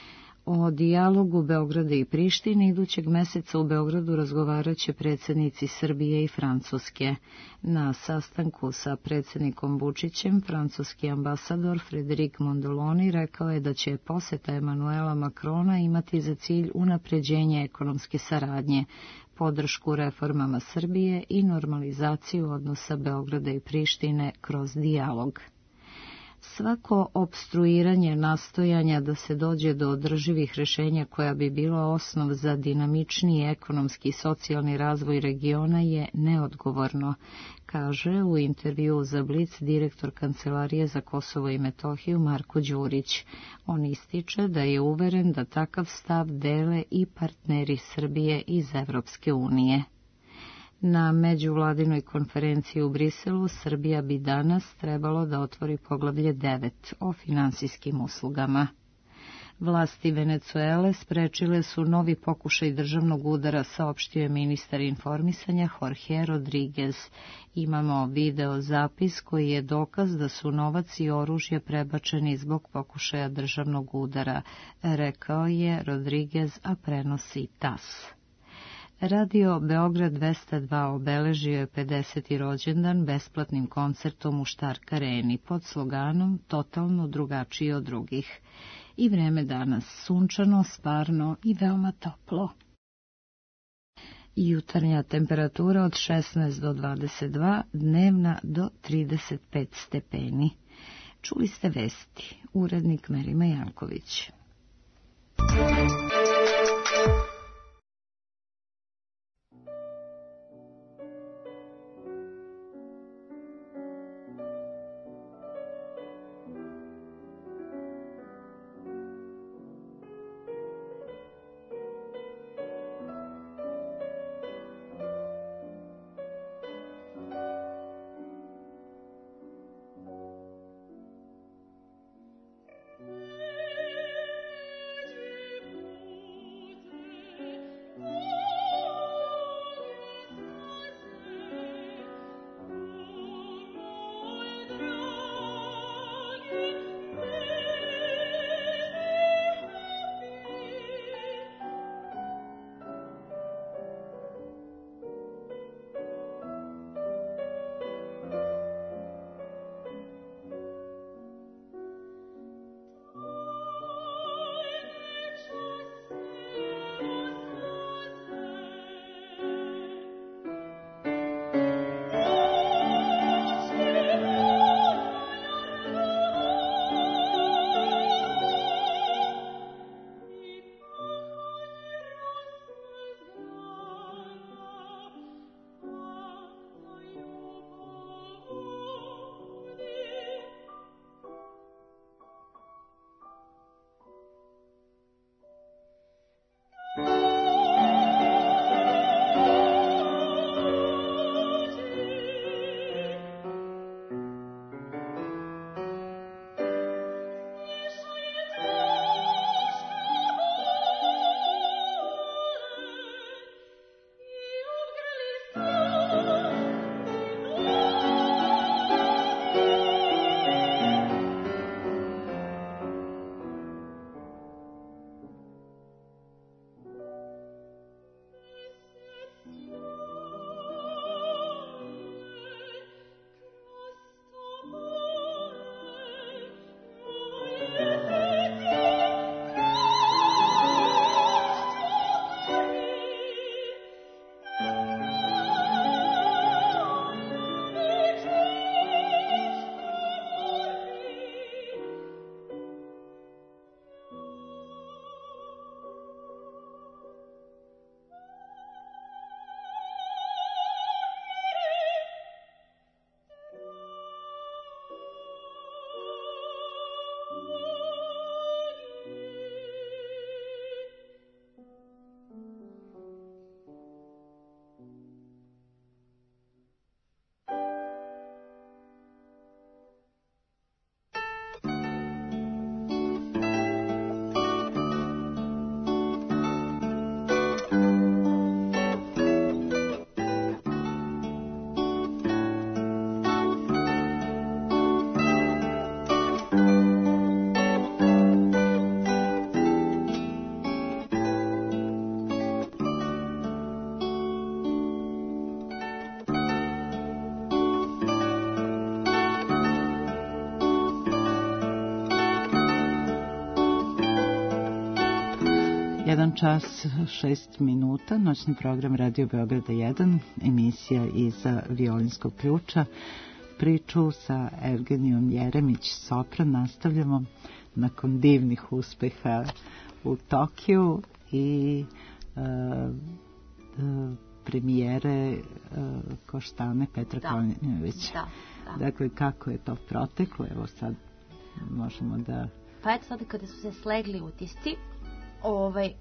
O dijalogu Beograda i Prištine idućeg meseca u Beogradu razgovarat će predsjednici Srbije i Francuske. Na sastanku sa predsjednikom Vučićem, francuski ambasador Frédéric Mondoloni rekao je da će poseta Emanuela Macrona imati za cilj unapređenje ekonomske saradnje, podršku reformama Srbije i normalizaciju odnosa Beograda i Prištine kroz dijalog. Svako opstruiranje nastojanja da se dođe do održivih rešenja koja bi bila osnov za dinamičniji ekonomski i socijalni razvoj regiona je neodgovorno, kaže u intervjuu za Blic direktor Kancelarije za Kosovo i Metohiju Marko Đurić. On ističe da je uveren da takav stav dele i partneri Srbije iz Evropske unije. Na međuvladinoj konferenciji u Briselu Srbija bi danas trebalo da otvori poglavlje devet o finansijskim uslugama. Vlasti Venecuele sprečile su novi pokušaj državnog udara, saopštio je ministar informisanja Jorge Rodriguez. Imamo video zapis koji je dokaz da su novac i oružje prebačeni zbog pokušaja državnog udara, rekao je Rodriguez, a prenosi T A S. Radio Beograd dvesta dva obeležio je pedeseti rođendan besplatnim koncertom u Štark areni pod sloganom Totalno drugačiji od drugih. I vreme danas sunčano, sparno i veoma toplo. Jutarnja temperatura od šesnaest do dvadeset dva, dnevna do trideset pet stepeni. Čuli ste vesti, urednik Merima Janković.
Thank you.
Jedan čas, šest minuta, noćni program Radio Beograda jedan, emisija iz violinskog ključa. Priču sa Evgenijom Jeremić Sopran nastavljamo nakon divnih uspeha u Tokiju i uh, uh, premijere uh, Koštane Petra Konjovića.
Da, da.
Dakle, kako je to proteklo? Evo sad možemo da...
Pa eto sada kada su se slegli utisci, ovaj,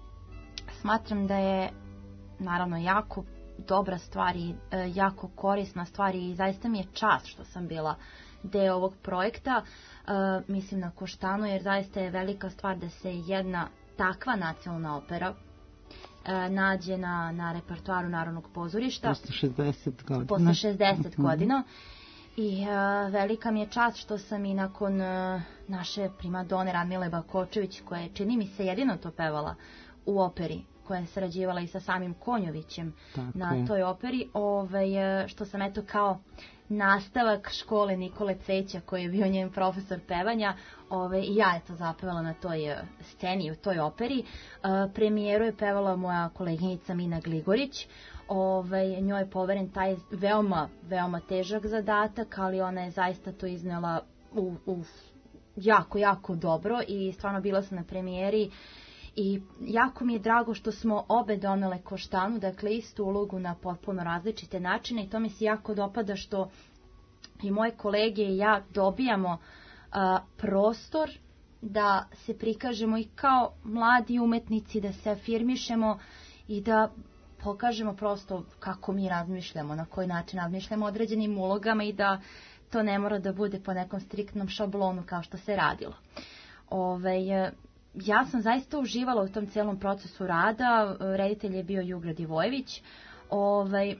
smatram da je naravno jako dobra stvar i e, jako korisna stvar i zaista mi je čast što sam bila deo ovog projekta, e, mislim na Koštanu, jer zaista je velika stvar da se jedna takva nacionalna opera e, nađe na, na repertoaru Narodnog pozorišta.
Posle šezdeset godina.
Posle šezdeset godina. I uh, velika mi je čast što sam i nakon uh, naše primadone Radmile Bakočević, koja je, čini mi se, jedino to pevala u operi, koja je sarađivala i sa samim Konjovićem
Tako
na
je.
toj operi, ovaj, što sam eto kao nastavak škole Nikole Cveća, koji je bio njen profesor pevanja, ovaj, i ja eto zapevala na toj uh, sceni, u toj operi. Uh, premijeru je pevala moja koleginica Mina Gligorić. Ovaj, njoj je poveren taj veoma, veoma težak zadatak, ali ona je zaista to iznela u, u jako, jako dobro i stvarno bila sam na premijeri i jako mi je drago što smo obe donele Koštanu, dakle istu ulogu na potpuno različite načine i to mi se jako dopada što i moje kolege i ja dobijamo a, prostor da se prikažemo i kao mladi umetnici, da se afirmišemo i da pokažemo prosto kako mi razmišljamo, na koji način razmišljamo određenim ulogama i da to ne mora da bude po nekom striktnom šablonu kao što se radilo. Ove, ja sam zaista uživala u tom celom procesu rada, reditelj je bio Jugra Divojević. Ove,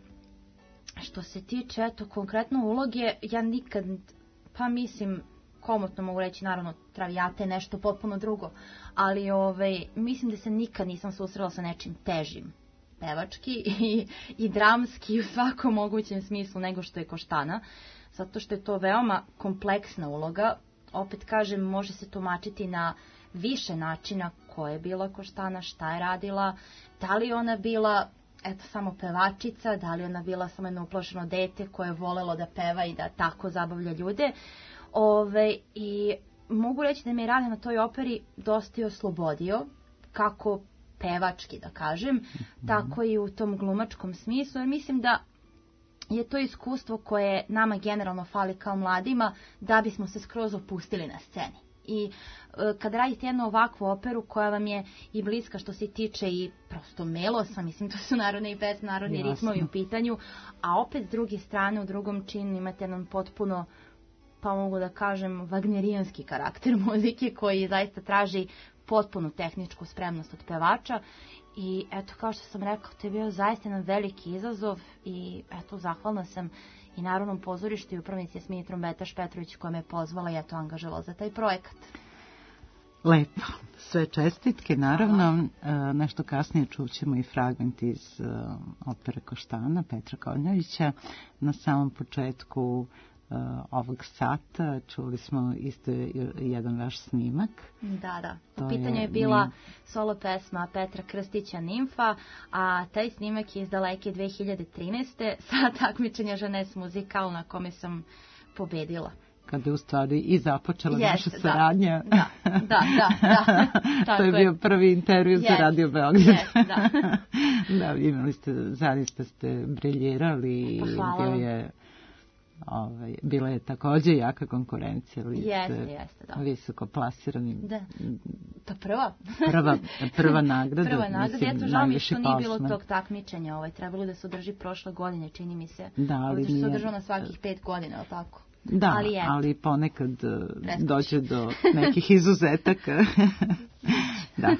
što se tiče eto, konkretno uloge, ja nikad, pa mislim, komotno mogu reći, naravno, Traviata je nešto potpuno drugo, ali ove, mislim da se nikad nisam susrela sa nečim težim pevački i, i dramski u svakom mogućem smislu nego što je Koštana, zato što je to veoma kompleksna uloga. Opet kažem, može se tumačiti na više načina koja je bila Koštana, šta je radila, da li ona bila eto samo pevačica, da li ona bila samo jedno uplašeno dete koje je volelo da peva i da tako zabavlja ljude. Ove, i mogu reći da me je rad na toj operi dosta oslobodio, kako pevački da kažem, mm-hmm. tako i u tom glumačkom smislu, jer mislim da je to iskustvo koje nama generalno fali kao mladima da bismo se skroz opustili na sceni. I e, kad radite jednu ovakvu operu koja vam je i bliska što se tiče i prosto melosa, mislim to su narodne i pesme, narodni
Jasno.
ritmovi u pitanju, a opet s druge strane u drugom činu imate jedan potpuno, pa mogu da kažem, wagnerijanski karakter muzike koji zaista traži potpunu tehničku spremnost od pevača i eto kao što sam rekao, to je bio zaista jedan veliki izazov i eto zahvalna sam i Narodnom pozorištu i upravnici Jasmini Trombetaš Petrović koja me pozvala i eto angažovala za taj projekat.
Lepo, sve čestitke, naravno. E, nešto kasnije čućemo i fragment iz e, opere Koštana Petra Konjovića. Na samom početku Uh, ovog sata čuli smo isto jedan vaš snimak.
Da, da.
To
U pitanju je, je bila nim... solo pesma Petra Krstića Nimfa, a taj snimak je iz daleke dve hiljade trinaeste sa takmičenja Ženes Muzikal na kome sam pobedila.
Kada je u stvari i započela
yes,
naša saradnja.
Da, da, da. da, da.
To je bio prvi intervju yes, za Radio Beograd.
Yes, da.
Da, imali ste, zaista ste briljirali i bio je Ovaj, bila je takođe jaka konkurencija.
Jeste, jeste, da.
Visoko plasiranim.
Da. To prva.
prva, prva nagrada.
Prva nagrada. Ja to žao mi što nije bilo tog takmičenja. Ovaj, trebalo da se održi prošle godine, čini mi se.
Da, ali
nije.
Se
održao na svakih pet godina, ali tako?
Da, ali, ali ponekad Preskoči. dođe do nekih izuzetaka. Da.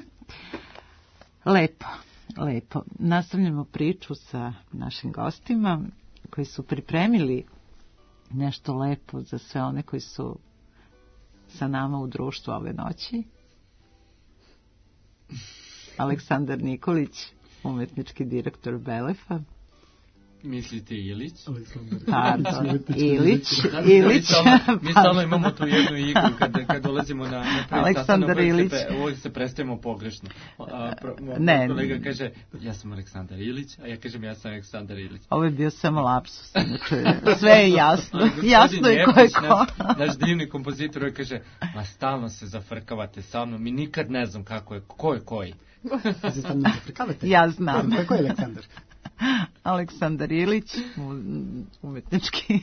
Lepo, lepo. Nastavljamo priču sa našim gostima koji su pripremili nešto lepo za sve one koji su sa nama u društvu ove noći. Aleksandar Nikolić, umetnički direktor Belefa.
Mislite Ilić?
Pardon, Ilić, Ilić.
Mi stalno imamo tu jednu igru kad, kad dolazimo na, na prvi
Aleksandar Ilić.
Uvijek se predstavimo pogrešno. A, pro,
ne.
Kolega kaže, ja sam Aleksandar Ilić, a ja kažem, ja sam Aleksandar Ilić.
Ovo je bio samo lapsus. Znači, sve je jasno. Jasno je ko je ko.
Naš, naš divni kompozitor kaže, ma stalno se zafrkavate sa mnom i nikad ne znam kako je, ko je koji.
Ja znam.
Kako je Aleksandar?
Aleksandar Ilić, umetnički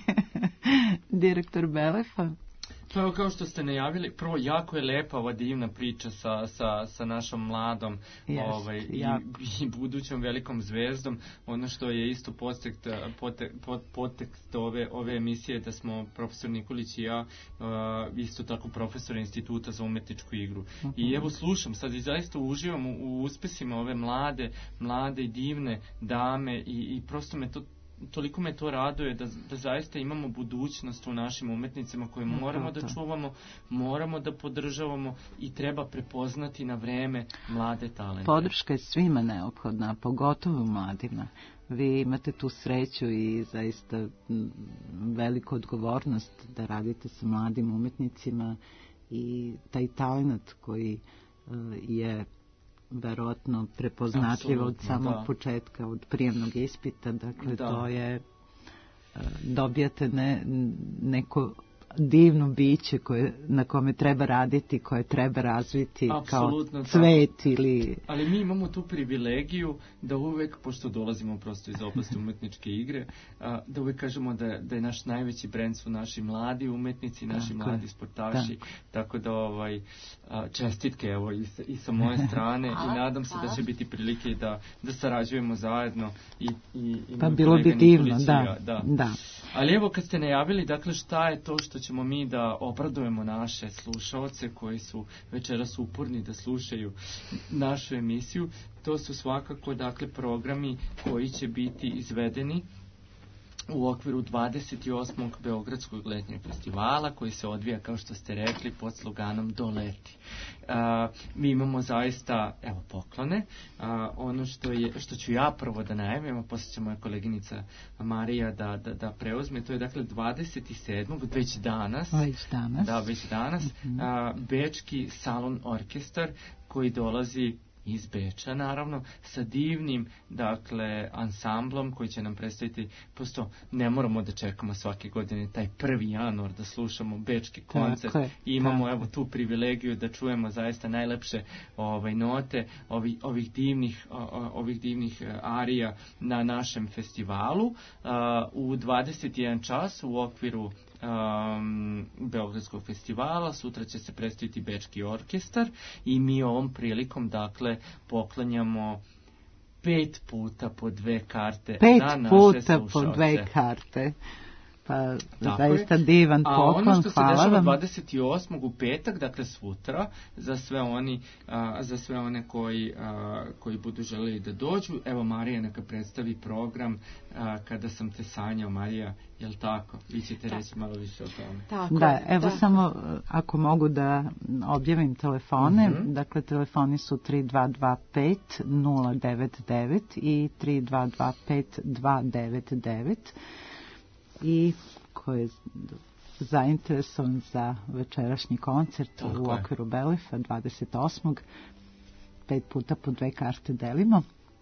direktor Belefa.
Pa evo, kao što ste najavili, prvo jako je lepa ova divna priča sa, sa, sa našom mladom
yes,
ovaj, i, i budućom velikom zvezdom. Ono što je isto podtekst, potek, pot, podtekst ove, ove emisije, da smo profesor Nikolić i ja uh, isto tako profesor Instituta za umetničku igru. Uh-huh. I evo slušam sad i zaista uživam u, u uspesima ove mlade, mlade i divne dame i, i prosto me to toliko me to raduje da, da zaista imamo budućnost u našim umetnicima koje moramo da čuvamo, moramo da podržavamo i treba prepoznati na vreme mlade talente.
Podrška je svima neophodna, pogotovo mladima. Vi imate tu sreću i zaista veliku odgovornost da radite sa mladim umetnicima i taj talent koji uh, je verovatno prepoznatljivo od samog da. početka, od prijemnog ispita, dakle da. to je, dobijate ne, neko divno biće koje, na kome treba raditi, koje treba razviti apsolutno kao cvet da. ili...
Ali mi imamo tu privilegiju da uvek, pošto dolazimo prosto iz oblasti umetničke igre, a, da uvek kažemo da, da je naš najveći brend su naši mladi umetnici, naši tako mladi sportaši, tako, tako da ovaj, a, čestitke evo i sa, i sa moje strane i nadam se da će biti prilike da, da sarađujemo zajedno i, i, i
pa bilo bi divno, da,
da.
da.
Ali evo kad ste najavili, dakle šta je to što ćemo mi da obradujemo naše slušaoce koji su večeras uporni da slušaju našu emisiju, to su svakako dakle programi koji će biti izvedeni u okviru dvadeset osmog Beogradskog letnjeg festivala koji se odvija, kao što ste rekli, pod sloganom Do leti. Uh, mi imamo zaista, evo, poklone. Uh, ono što je, što ću ja prvo da najavim, a posle će moja koleginica Marija da, da, da preuzme, to je dakle dvadeset sedmog već danas.
Već danas.
Da, već danas. Mm-hmm. Uh, Bečki salon orkestar koji dolazi iz Beča, naravno, sa divnim, dakle, ansamblom koji će nam predstaviti, prosto ne moramo da čekamo svake godine taj prvi januar da slušamo bečki koncert i imamo tako. Evo tu privilegiju da čujemo zaista najlepše ovaj, note ovih, ovih divnih o, ovih divnih arija na našem festivalu uh, u dvadeset jedan čas u okviru Um, Beogradskog festivala. Sutra će se predstaviti Bečki orkestar i mi ovom prilikom dakle poklanjamo pet puta po dve karte
pet
na naše
puta
slušalce.
Po dve karte. Pa zaista divan poklon,
a ono što se dešava
vam.
dvadeset osmog u petak, dakle sutra, za sve oni, a, za sve one koji, a, koji budu želeli da dođu, evo Marija neka predstavi program a, Kada sam te sanjao. Marija, jel tako? Vi ćete reći malo više o tome.
Tako, da, evo da. Samo ako mogu da objavim telefone, uh-huh. dakle telefoni su tri dva dva pet nula devet devet i tri dva dva pet dva devet devet. I ko je zainteresovan za večerašnji koncert tako u okviru Belefa dvadeset osmog pet puta po dve karte delimo.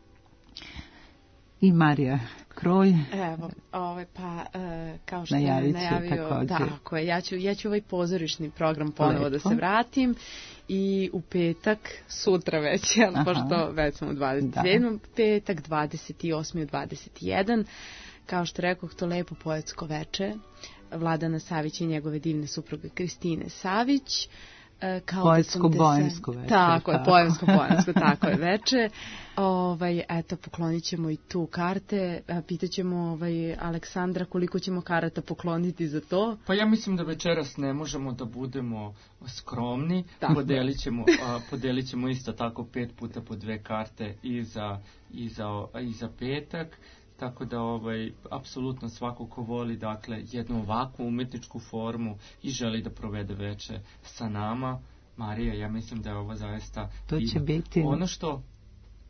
I Marija Kroj.
Evo, ovaj, pa, uh, kao što je najavio, tako je, ja ću, ja ću ovaj pozorišni program ponovo Lepo. Da se vratim i u petak, sutra već, jel, pošto već smo u dvadeset sedmom Da. Petak, dvadeset osmi u dvadeset jedan Kao što rekoh, to lepo poetsko veče, Vladana Savić i njegove divne supruge Kristine Savić. Kao
poetsko-bojansko veče.
Tako je, poetsko-bojansko, tako je veče. Ovaj, eto, poklonit ćemo i tu karte. Pitaćemo ovaj, Aleksandra koliko ćemo karata pokloniti za to.
Pa ja mislim da večeras ne možemo da budemo skromni. Podelit ćemo, a, podelit ćemo isto tako pet puta po dve karte i za, i za, i za petak. Tako da ovaj apsolutno svako ko voli dakle jednu ovakvu umetničku formu i želi da provede veče sa nama, Marija, ja mislim da je ovo zaista
to će biti
ono što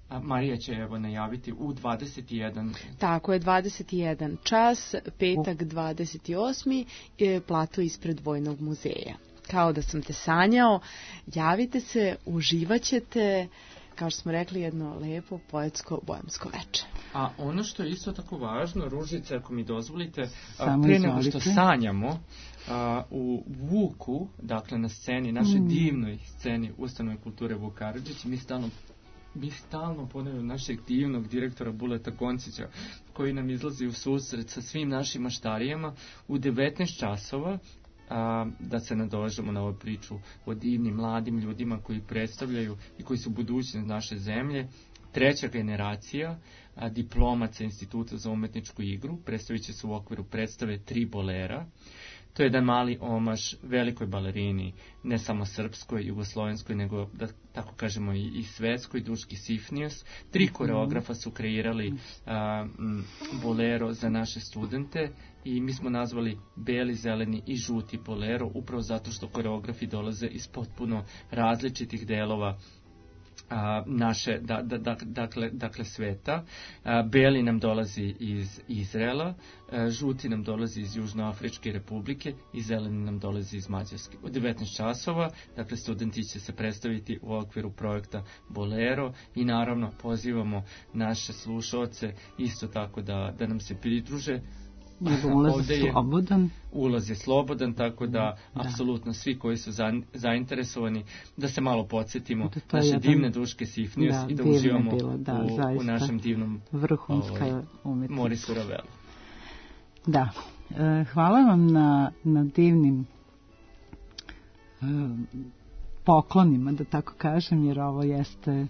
A Marija će evo najaviti u dvadeset jedan.
Tako je, dvadeset jedan čas, petak dvadeset osmi je plato ispred Vojnog muzeja. Kao da sam te sanjao, javite se, uživaćete, kao što smo rekli, jedno lepo poetsko bojemsko veče.
A ono što je isto tako važno, Ružice, ako mi dozvolite,
Samo
pre
izvolite.
nego što sanjamo, a, u Vuku, dakle na sceni, našoj mm. divnoj sceni Ustanove kulture Vuk Karadžić, mi stalno mi stalno ponavljamo našeg divnog direktora Buleta Koncića, koji nam izlazi u susret sa svim našim maštarijama u devetnaest časova, a, da se nadovežemo na ovu priču o divnim mladim ljudima koji predstavljaju i koji su budućnost naše zemlje. Treća generacija a, diplomaca Instituta za umetničku igru predstavit će se u okviru predstave Tri bolera. To je jedan mali omaž velikoj balerini, ne samo srpskoj, jugoslovenskoj, nego, da tako kažemo, i, i svetskoj, Duški Sifnius. Tri koreografa su kreirali a, m, bolero za naše studente i mi smo nazvali beli, zeleni i žuti bolero, upravo zato što koreografi dolaze iz potpuno različitih delova a, naše, da, da, da, dakle, dakle sveta. A, beli nam dolazi iz Izraela, a, žuti nam dolazi iz Južnoafričke republike i zeleni nam dolazi iz Mađarske. U devetnaest časova, dakle, studenti će se predstaviti u okviru projekta Bolero i naravno pozivamo naše slušaoce isto tako da, da nam se pridruže.
Ulaz je slobodan.
Ulaz je slobodan, tako da, da. apsolutno svi koji su za, zainteresovani da se malo podsjetimo da naše jedan, divne Duške Sifnius da, i da uživamo bilo, da, u, u našem divnom
vrhunska
ovaj, Morisu Ravelu.
Da, e, hvala vam na, na divnim e, poklonima, da tako kažem, jer ovo jeste e,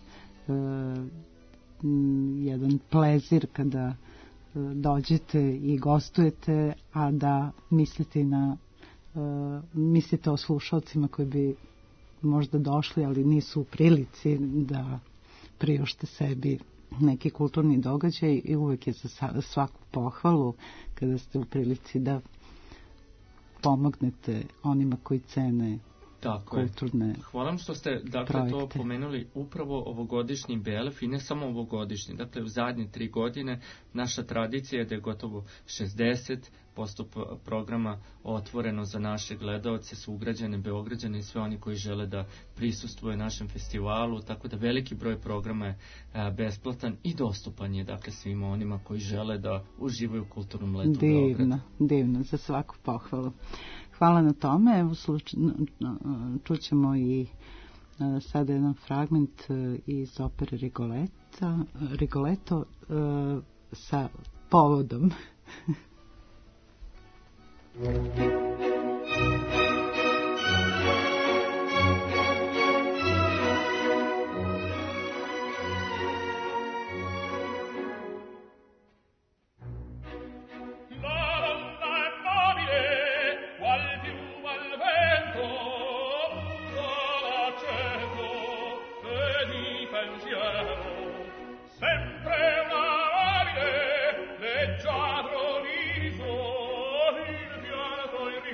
jedan plezir kada dođete i gostujete, a da mislite na uh, mislite o slušalcima koji bi možda došli, ali nisu u prilici da priušte sebi neki kulturni događaj i uvek je za svaku pohvalu kada ste u prilici da pomognete onima koji cene
Tako
kulturne
je. Hvala vam što ste dakle,
projekte.
To pomenuli upravo ovogodišnji B L F i ne samo ovogodišnji. Dakle, u zadnje tri godine naša tradicija je da je gotovo šezdeset posto programa otvoreno za naše gledaoce, sugrađane, Beograđane i sve oni koji žele da prisustvuju našem festivalu, tako da veliki broj programa je a, besplatan i dostupan je dakle svima onima koji žele da uživaju u kulturnom letu
divno,
u Beogradu.
Divno, za svaku pohvalu. Hvala na tome. Evo sluč... čućemo i uh, sada jedan fragment uh, iz opere Rigoleta, Rigoletto uh, sa povodom.
Leggiadro riso, il piano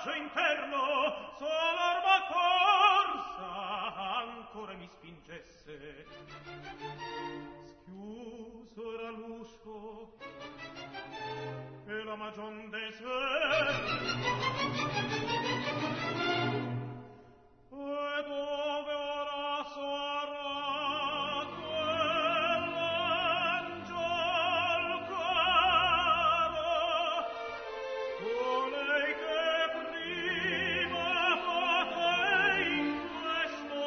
braccio interno, solo orma corsa ancora mi spingesse. Schiuso era l'uscio e la magion deserta. E dove ora sarà quell'angel caro, colei che prima potei in questo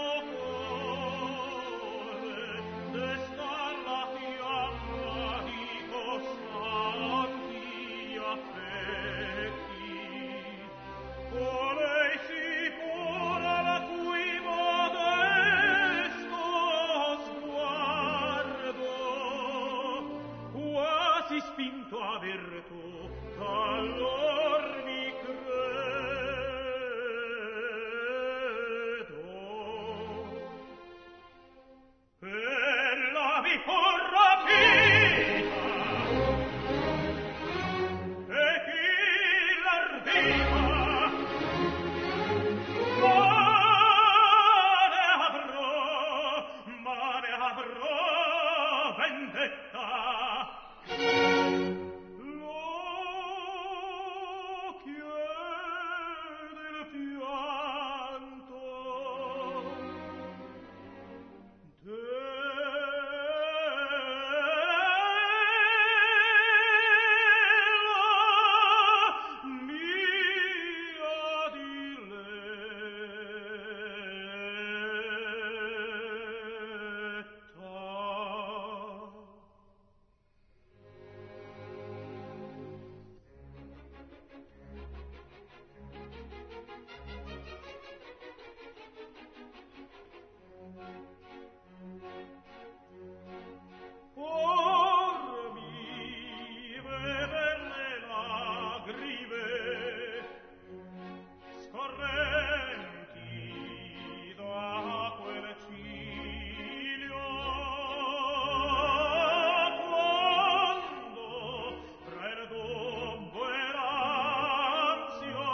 cuore destar la fiamma di costanti affetti. Colei si pura la cui modesto sguardo, quasi spinto a virtù, allor mi credo. Ella mi fu rapita, e chi l'ardiva ma ne avrò, ma ne avrò vendetta. L'occhio del pianto della mia Or mi veder le lagrime scorrenti da quel ciglio, quando perdombo e l'ansia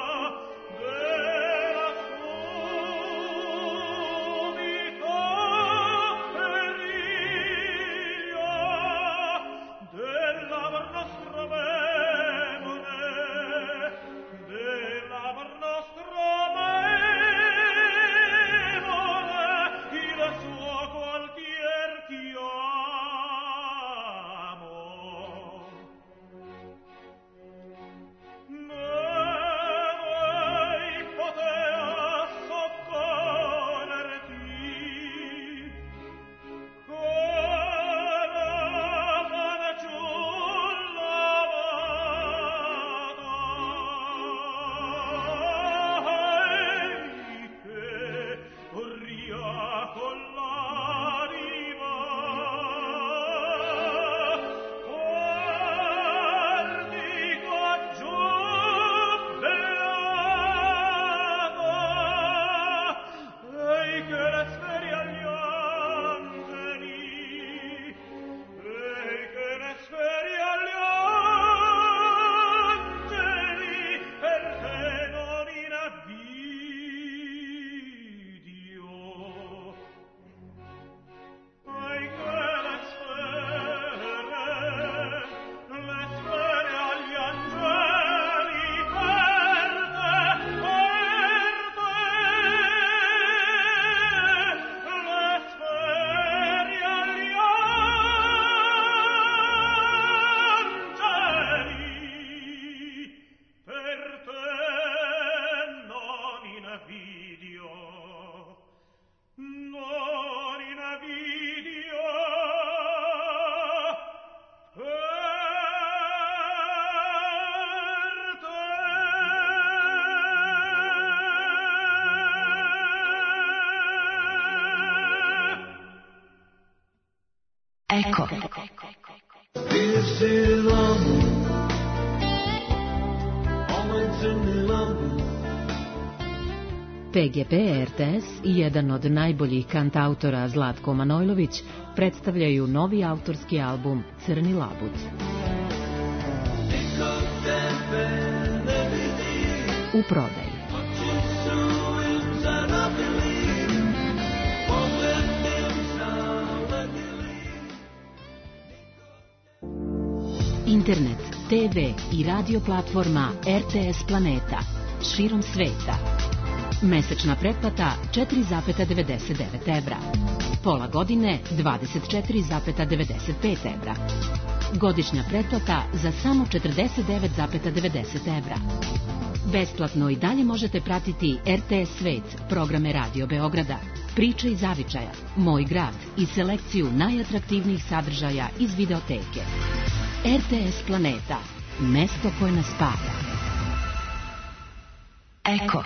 della subita periglio dell'amor nostro memore, dell'amor nostro memore, il suo qualtier chiamo. Mai potea soccorrerti quella fanciulla amata, ei, che corria con l'anima. Guardi qua giù beata, ei, che le sferi agli angeli, ei, che le sferi agli angeli, per te non in avvidio. Ei, che le sfere, le sfere agli angeli, per te, per te, le sfere agli angeli, per te non in avvidio, non in avvidio, per
te. Ecco. P G P R T S i jedan od najboljih kantautora Zlatko Manojlović predstavljaju novi autorski album Crni labud.
Niko tebe ne vidi,
u prodaji. Internet, te ve i radio platforma R T S Planeta širom sveta. Mesečna pretplata četiri zarez devedeset devet evra. Pola godine dvadeset četiri zarez devedeset pet evra. Godišnja pretplata za samo četrdeset devet zarez devedeset evra. Besplatno i dalje možete pratiti R T S Svet, programe Radio Beograda, Priče iz zavičaja, Moj grad i selekciju najatraktivnijih sadržaja iz videoteke. R T S Planeta, mesto koje nas spaja. Eko.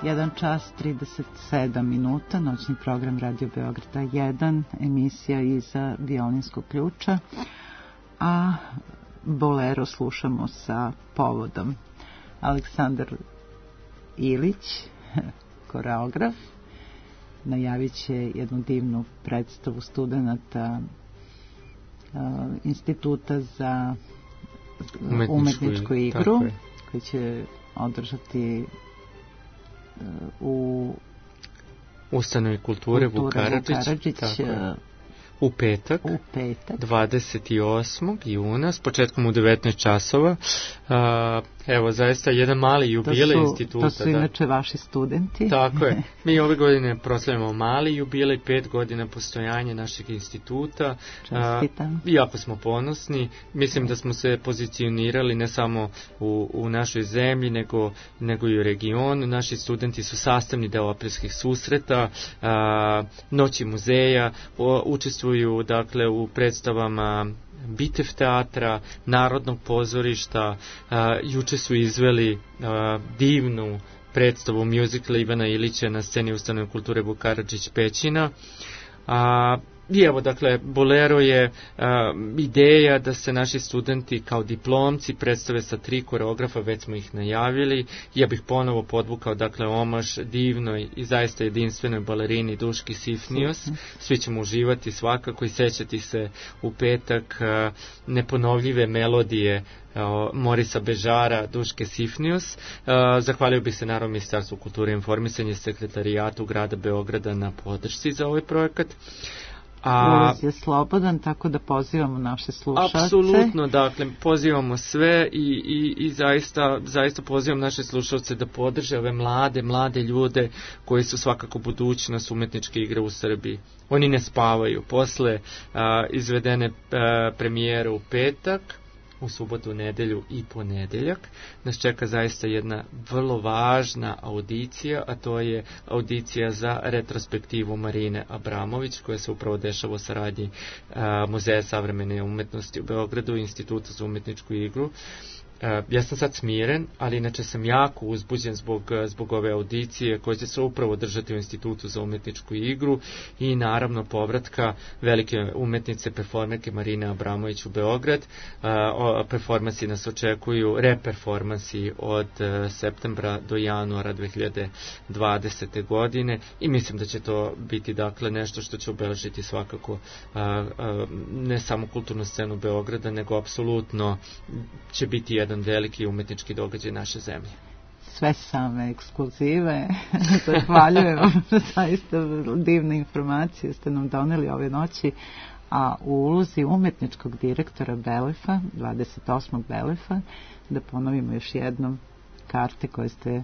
jedan čas trideset sedam minuta, noćni program Radio Beograda jedan, emisija iza violinskog ključa, a bolero slušamo sa povodom. Aleksandar Ilić, koreograf, najavit će jednu divnu predstavu studenta uh, Instituta za umetničku, umetničku igru, koji će održati uh, u
Ustanovi kulture Vuk Karadžić, u petak,
u petak,
dvadeset osmog juna, s početkom u devetnaest časova. Uh, evo, zaista jedan mali jubilej instituta.
To su inače da. Vaši studenti.
Tako je. Mi ove godine proslavljamo mali jubilej, pet godina postojanja našeg instituta.
Čestitam.
Uh, jako smo ponosni. Mislim da smo se pozicionirali ne samo u, u našoj zemlji, nego, nego i u regionu. Naši studenti su sastavni deo aprilskih susreta, uh, noći muzeja, o, učestvuju dakle u predstavama Bitev teatra, Narodnog pozorišta. Uh, juče su izveli uh, divnu predstavu muzikla Ivana Ilića na sceni Ustanove kulture Vuk Karadžić Pećina. A uh, I evo, dakle, bolero je uh, ideja da se naši studenti kao diplomci predstave sa tri koreografa, već smo ih najavili. Ja bih ponovo podvukao, dakle, omaž divnoj i zaista jedinstvenoj balerini Duški Sifnius. Svi ćemo uživati svakako i sećati se u petak uh, neponovljive melodije uh, Morisa Bežara, Duške Sifnius. Uh, zahvalio bih se Narodnom ministarstvu kulture i informisanja i sekretarijatu grada Beograda na podršci za ovaj projekat.
A, ulaz je slobodan, tako da pozivamo naše slušalce.
Apsolutno, dakle, pozivamo sve i, i, i zaista, zaista pozivam naše slušalce da podrže ove mlade, mlade ljude koji su svakako budućnost umetničke igre u Srbiji. Oni ne spavaju. Posle a, izvedene a, premijere u petak, u subotu, nedelju i ponedeljak, nas čeka zaista jedna vrlo važna audicija, a to je audicija za retrospektivu Marine Abramović, koja se upravo dešava u saradnji a, Muzeja savremene umetnosti u Beogradu i Instituta za umetničku igru. Ja sam sad smiren, ali inače sam jako uzbuđen zbog, zbog ove audicije koje će se upravo držati u Institutu za umetničku igru i naravno povratka velike umetnice, performerke Marine Abramović u Beograd. O, performansi nas očekuju, reperformansi od septembra do januara dve hiljade dvadesete. godine i mislim da će to biti dakle nešto što će obeležiti svakako a, a, ne samo kulturnu scenu Beograda, nego apsolutno će biti jedan veliki umetnički događaj naše zemlje.
Sve same ekskluzive. Zahvaljujem vam, zaista divne informacije ste nam doneli ove noći. A u ulozi umetničkog direktora Belefa, dvadeset osmog Belefa, da ponovimo još jednom karte koje ste...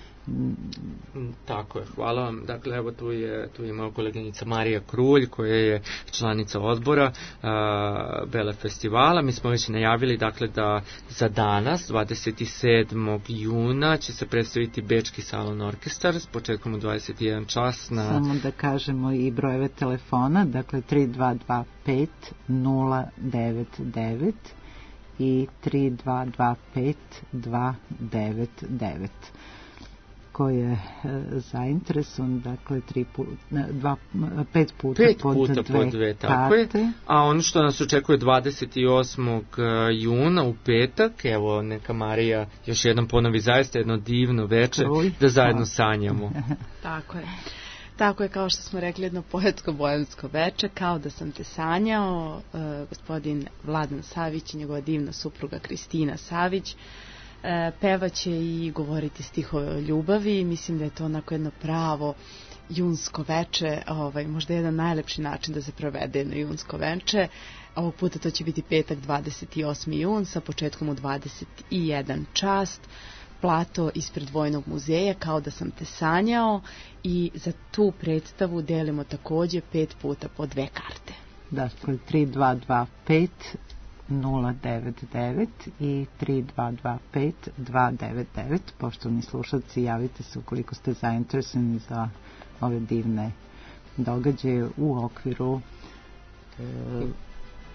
Tako je, hvala vam. Dakle, evo tu je, tu je moja koleginica Marija Krulj, koja je članica odbora uh, Bele festivala. Mi smo već najavili, dakle, da za danas, dvadeset sedmog juna, će se predstaviti Bečki salon orkestar s početkom u dvadeset jedan čas. Na...
Samo da kažemo i brojeve telefona, dakle, tri dva dva pet nula devet devet i tri dva dva pet dva devet devet. Ko je e, zainteresovan, dakle tri put, dva, pet puta,
pet
pod,
puta
dve
pod dve karte. A ono što nas očekuje dvadeset osmog juna u petak, evo neka Marija još jednom ponovi, zaista jedno divno večer da zajedno sanjamo.
Tako je. Tako je, kao što smo rekli, jedno poetsko-bojansko veče, kao da sam te sanjao, e, gospodin Vladan Savić i njegova divna supruga Kristina Savić e, pevaće i govoriti stihove o ljubavi. Mislim da je to onako jedno pravo junsko veče, ovaj, možda jedan najlepši način da se provede jedno junsko veče. Ovog puta to će biti petak dvadeset osmi jun sa početkom u dvadeset jedan čas. Plato ispred Vojnog muzeja, kao da sam te sanjao, i za tu predstavu delimo takođe pet puta po dve karte.
Dakle, tri dva dva pet nula devet devet i tri dva dva pet dva devet devet. Poštovani slušalci, javite se ukoliko ste zainteresovani za ove divne događaje u okviru e,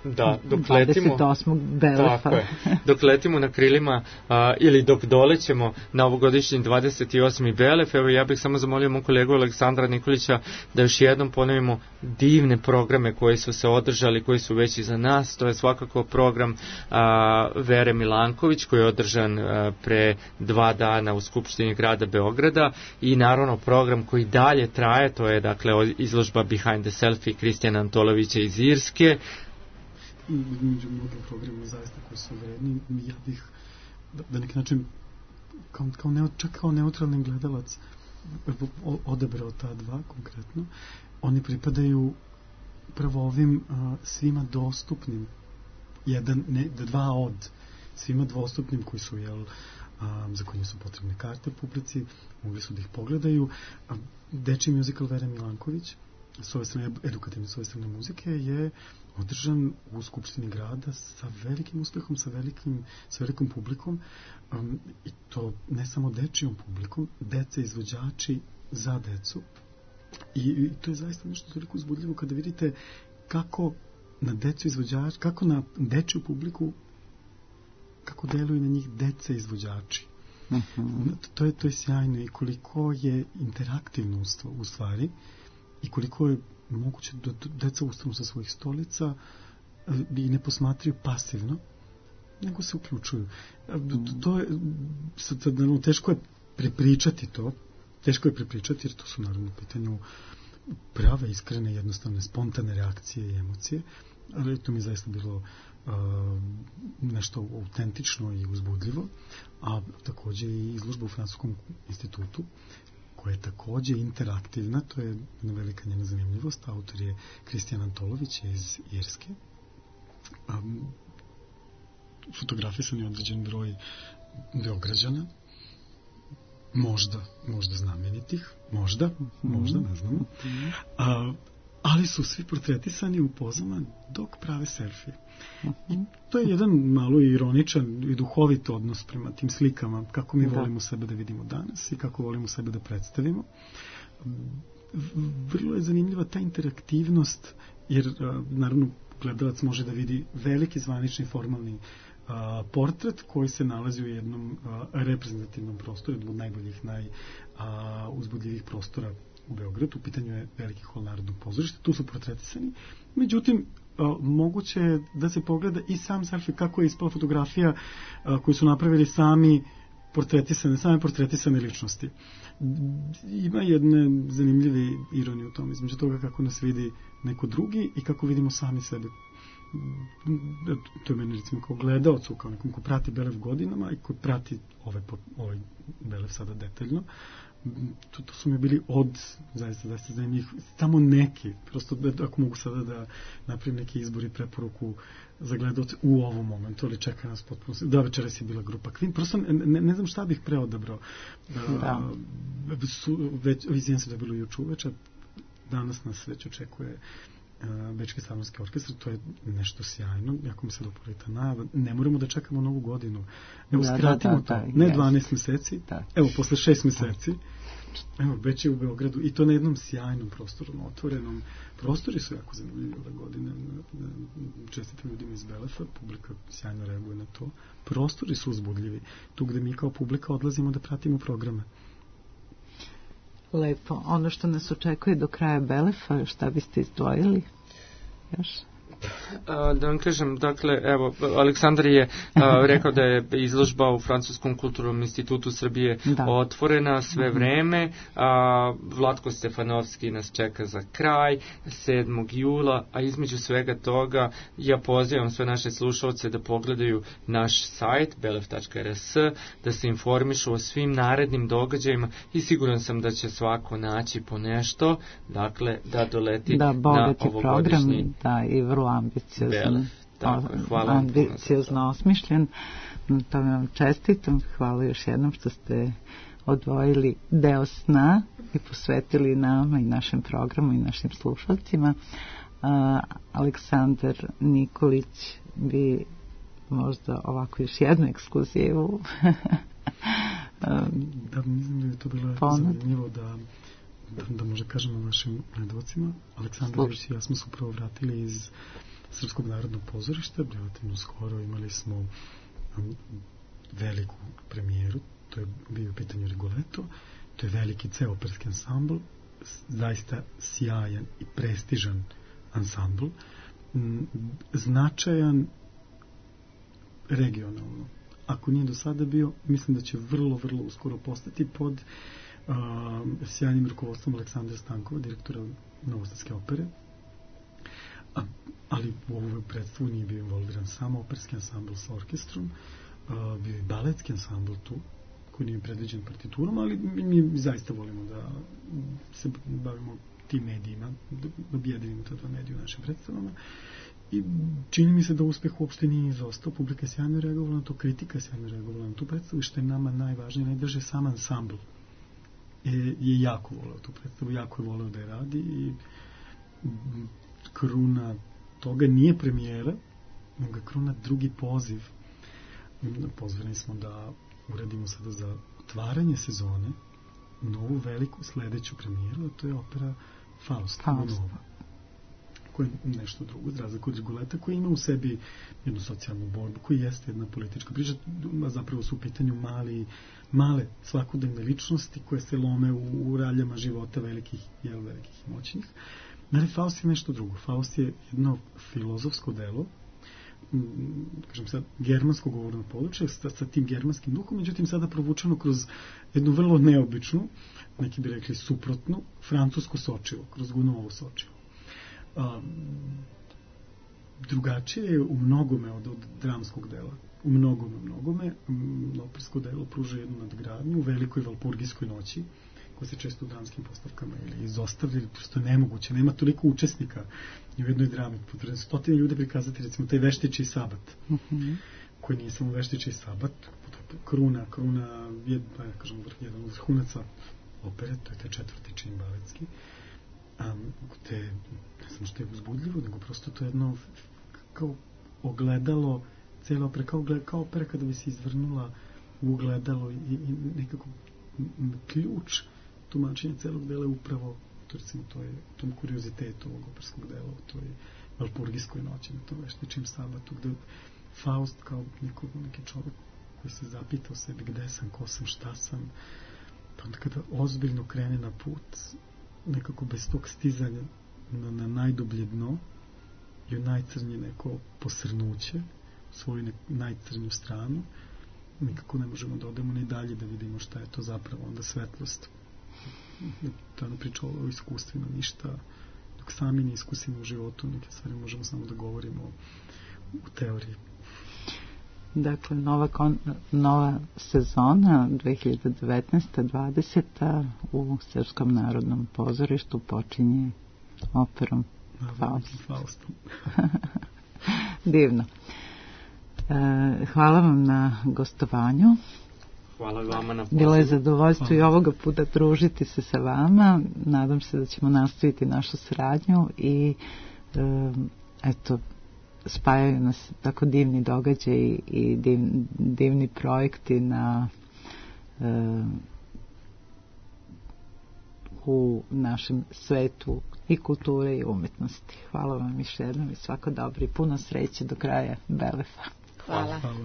Da, dok letimo,
dvadeset osmog Belefa.
Tako je, dok letimo na krilima a, ili dok dolećemo na ovogodišnji dvadeset osmi Belef, evo ja bih samo zamolio moj kolegu Aleksandra Nikolića da još jednom ponovimo divne programe koji su se održali, koji su već iza nas. To je svakako program a, Vere Milanković koji je održan a, pre dva dana u Skupštini grada Beograda i naravno program koji dalje traje, to je dakle izložba Behind the Selfie Kristijana Antolovića iz Irske.
I među mnogim programima zaista koji su vredni, ja bih da, da neki način kao, kao ne, čak kao neutralni gledalac odebrao ta dva konkretno. Oni pripadaju prvo ovim a, svima dostupnim jedan, ne, dva od svima dostupnim koji su jel, a, za koje su potrebne karte publici, mogli su da ih pogledaju. A, dečiji muzikal Vere Milanković s ove strane, edukativne s ove strane muzike je održan u Skupštini grada sa velikim uspehom, sa velikim, sa velikom publikom, um, i to ne samo dečijom publikom, dece izvođači za decu. I, i to je zaista nešto toliko uzbudljivo kada vidite kako na decu izvođači, kako na dečiju publiku, kako deluju na njih dece izvođači. Uh-huh. To je, to je sjajno i koliko je interaktivno u stvari i koliko je moguće da deca ustanu sa svojih stolica i ne posmatraju pasivno, nego se uključuju. To je, sad, naravno, teško je prepričati to, teško je prepričati jer to su naravno u pitanju prave, iskrene, jednostavne, spontane reakcije i emocije, ali to mi je zaista bilo uh, nešto autentično i uzbudljivo, a takođe i izložba u Francuskom institutu, koja je takođe interaktivna, to je jedna velika njena zanimljivost. Autor je Kristijan Antolović iz Irske. Um, fotografisan je određen broj Beograđana, možda, možda znamenitih, možda, možda, ne znamo. Mm-hmm. A, ali su svi portretisani u pozama dok prave selfije. I to je jedan malo ironičan i duhovit odnos prema tim slikama, kako mi da. volimo sebe da vidimo danas i kako volimo sebe da predstavimo. Vrlo je zanimljiva ta interaktivnost, jer naravno gledalac može da vidi veliki zvanični formalni a, portret koji se nalazi u jednom a, reprezentativnom prostoru, jednom od najboljih, najuzbudljivih prostora u Beogradu. U pitanju je veliki hol Narodnog pozorišta, tu su portretisani. Međutim, a, moguće je da se pogleda i sam selfie, kako je ispala fotografija a, koju su napravili sami portretisane, same portretisane ličnosti. Ima jedne zanimljive ironije u tom, između toga kako nas vidi neko drugi i kako vidimo sami sebe. To je meni recimo kao gledaocu, kao nekom ko prati Belef godinama i ko prati ovaj, ovaj Belef sada detaljno. To, to su mi bili od, zaista, zaista zanimljivih, samo neki, prosto da, ako mogu sada da napravim neki izbor i preporuku za gledalce u ovom momentu, ali čeka nas potpuno, da, večeras je bila grupa Kvin, prosto ne, ne znam šta bih preodabrao. Da. Su, već, vizijem se da je bilo juče uveče, danas nas već očekuje uh, Bečki Savonski orkestar, to je nešto sjajno, jako mi se dopala ta najava, ne moramo da čekamo novu godinu, evo da, skratimo da, da, to, da, ne dvanaest meseci, da. Evo posle šest meseci, evo već je u Beogradu i to na jednom sjajnom prostoru, otvorenom. Prostori su jako zanimljivi ove godine, čestitim ljudima iz Belefa, publika sjajno reaguje na to, prostori su uzbudljivi, tu gde mi kao publika odlazimo da pratimo programe.
Lepo. Ono što nas očekuje do kraja Belefa, šta biste izdvojili još?
Da vam kažem, dakle, evo, Aleksandar je a, rekao da je izložba u Francuskom kulturnom institutu Srbije da. otvorena sve vreme. A, Vlatko Stefanovski nas čeka za kraj, sedmog jula, a između svega toga ja pozivam sve naše slušalce da pogledaju naš sajt belef tačka er es, da se informišu o svim narednim događajima i siguran sam da će svako naći po nešto, dakle, da doleti
da,
na ovogodišnji
program, da, i vrlo ambiciozno,
hvala
ambiciozno osmišljen. To vam čestitam, hvala još jednom što ste odvojili deo sna i posvetili nama i našem programu i našim slušalcima. Uh, Aleksandar Nikolić bi možda ovako još jednu ekskluzivu
um, da, mislim da je to bilo zanimljivo da Da, da može kažemo vašim gledalcima. Aleksandar i ja smo se upravo vratili iz Srpskog narodnog pozorišta. Relativno skoro imali smo um, veliku premijeru, to je bio u pitanju Rigoletto, to je veliki ceo operski ansambl, zaista sjajan i prestižan ansambl, značajan regionalno. Ako nije do sada bio, mislim da će vrlo, vrlo uskoro postati pod uh, sjajnim rukovodstvom Aleksandra Stankova, direktora Novosadske opere. A, ali u ovoj predstavu nije bio involviran samo operski ansambl sa orkestrom, uh, bio je baletski ansambl tu, koji nije predviđen partiturom, ali mi, mi zaista volimo da se bavimo tim medijima, da objedinimo ta dva medija u našim predstavama. I čini mi se da uspeh uopšte nije izostao. Publika je sjajno reagovala na to, kritika je sjajno reagovala na tu predstavu, što je nama najvažnije, najdraže, sam ansambl je, je jako voleo tu predstavu, jako je voleo da je radi i kruna toga nije premijera, nego kruna drugi poziv. Pozvani smo da uradimo sada za otvaranje sezone novu veliku sledeću premijeru, a to je opera Faust, Faust. Nova, koja je nešto drugo, za razliku od Rigoleta, koja ima u sebi jednu socijalnu borbu, koja jeste jedna politička priča, a zapravo su u pitanju mali, male svakodnevne ličnosti koje se lome u, u raljama života velikih, jel, velikih i moćnih. Ali Faust je nešto drugo. Faust je jedno filozofsko delo, kažem sad, germansko govorno područje sa, sa tim germanskim duhom, međutim sada provučeno kroz jednu vrlo neobičnu, neki bi rekli suprotnu, francusku sočivo, kroz Gounovo sočivo. Um, drugačije je u mnogome od, od dramskog dela. U mnogome, mnogome. Um, opersko delo pruža jednu nadgradnju u velikoj valpurgijskoj noći, koja se često u dramskim postavkama ili izostavlja, ili prosto je nemoguće. Nema toliko učesnika u jednoj drami. Potrebno stotine ljude prikazati, recimo, taj Veštičiji sabat, mm-hmm. koji nije samo Veštičiji sabat, kruna, kruna, jed, pa ja kažem, jedan od vrhunaca opere, to je taj četvrti čin baletski. Um, te, ne znam što je uzbudljivo, nego prosto to je jedno kao ogledalo, cijela opera, kao, kao opera kada bi se izvrnula u ogledalo i, i nekako ključ tumačenja celog dela upravo to, recimo, to je u tom kuriozitetu ovog operskog dela, u toj valpurgijskoj noći, na tom Veštičijem sabatu, gde Faust kao neko, neki čovjek koji se zapita o sebi gde sam, ko sam, šta sam, pa onda kada ozbiljno krene na put, nekako bez tog stizanja na, na najdublje dno i u najcrnje neko posrnuće, svoju ne, najcrnju stranu, nikako ne možemo da odemo ni dalje da vidimo šta je to zapravo onda svetlost. To je priča o iskustvima, ništa dok sami ne iskusimo u životu, neke stvari možemo samo da govorimo u teoriji.
Dakle, nova, kon, nova sezona dve hiljade devetnaeste dvadeseta u Srpskom narodnom pozorištu počinje operom Faust.
Faustom.
Divno. E, hvala vam na gostovanju.
Hvala vama na pozivu.
Bilo je zadovoljstvo hvala. I ovoga puta družiti se sa vama. Nadam se da ćemo nastaviti našu saradnju i e, eto, spajaju nas tako divni događaji i div, divni projekti na e, u našem svetu i kulture i umetnosti. Hvala vam još jednom i svako dobro i puno sreće do kraja Belefa.
Hvala.
Hvala.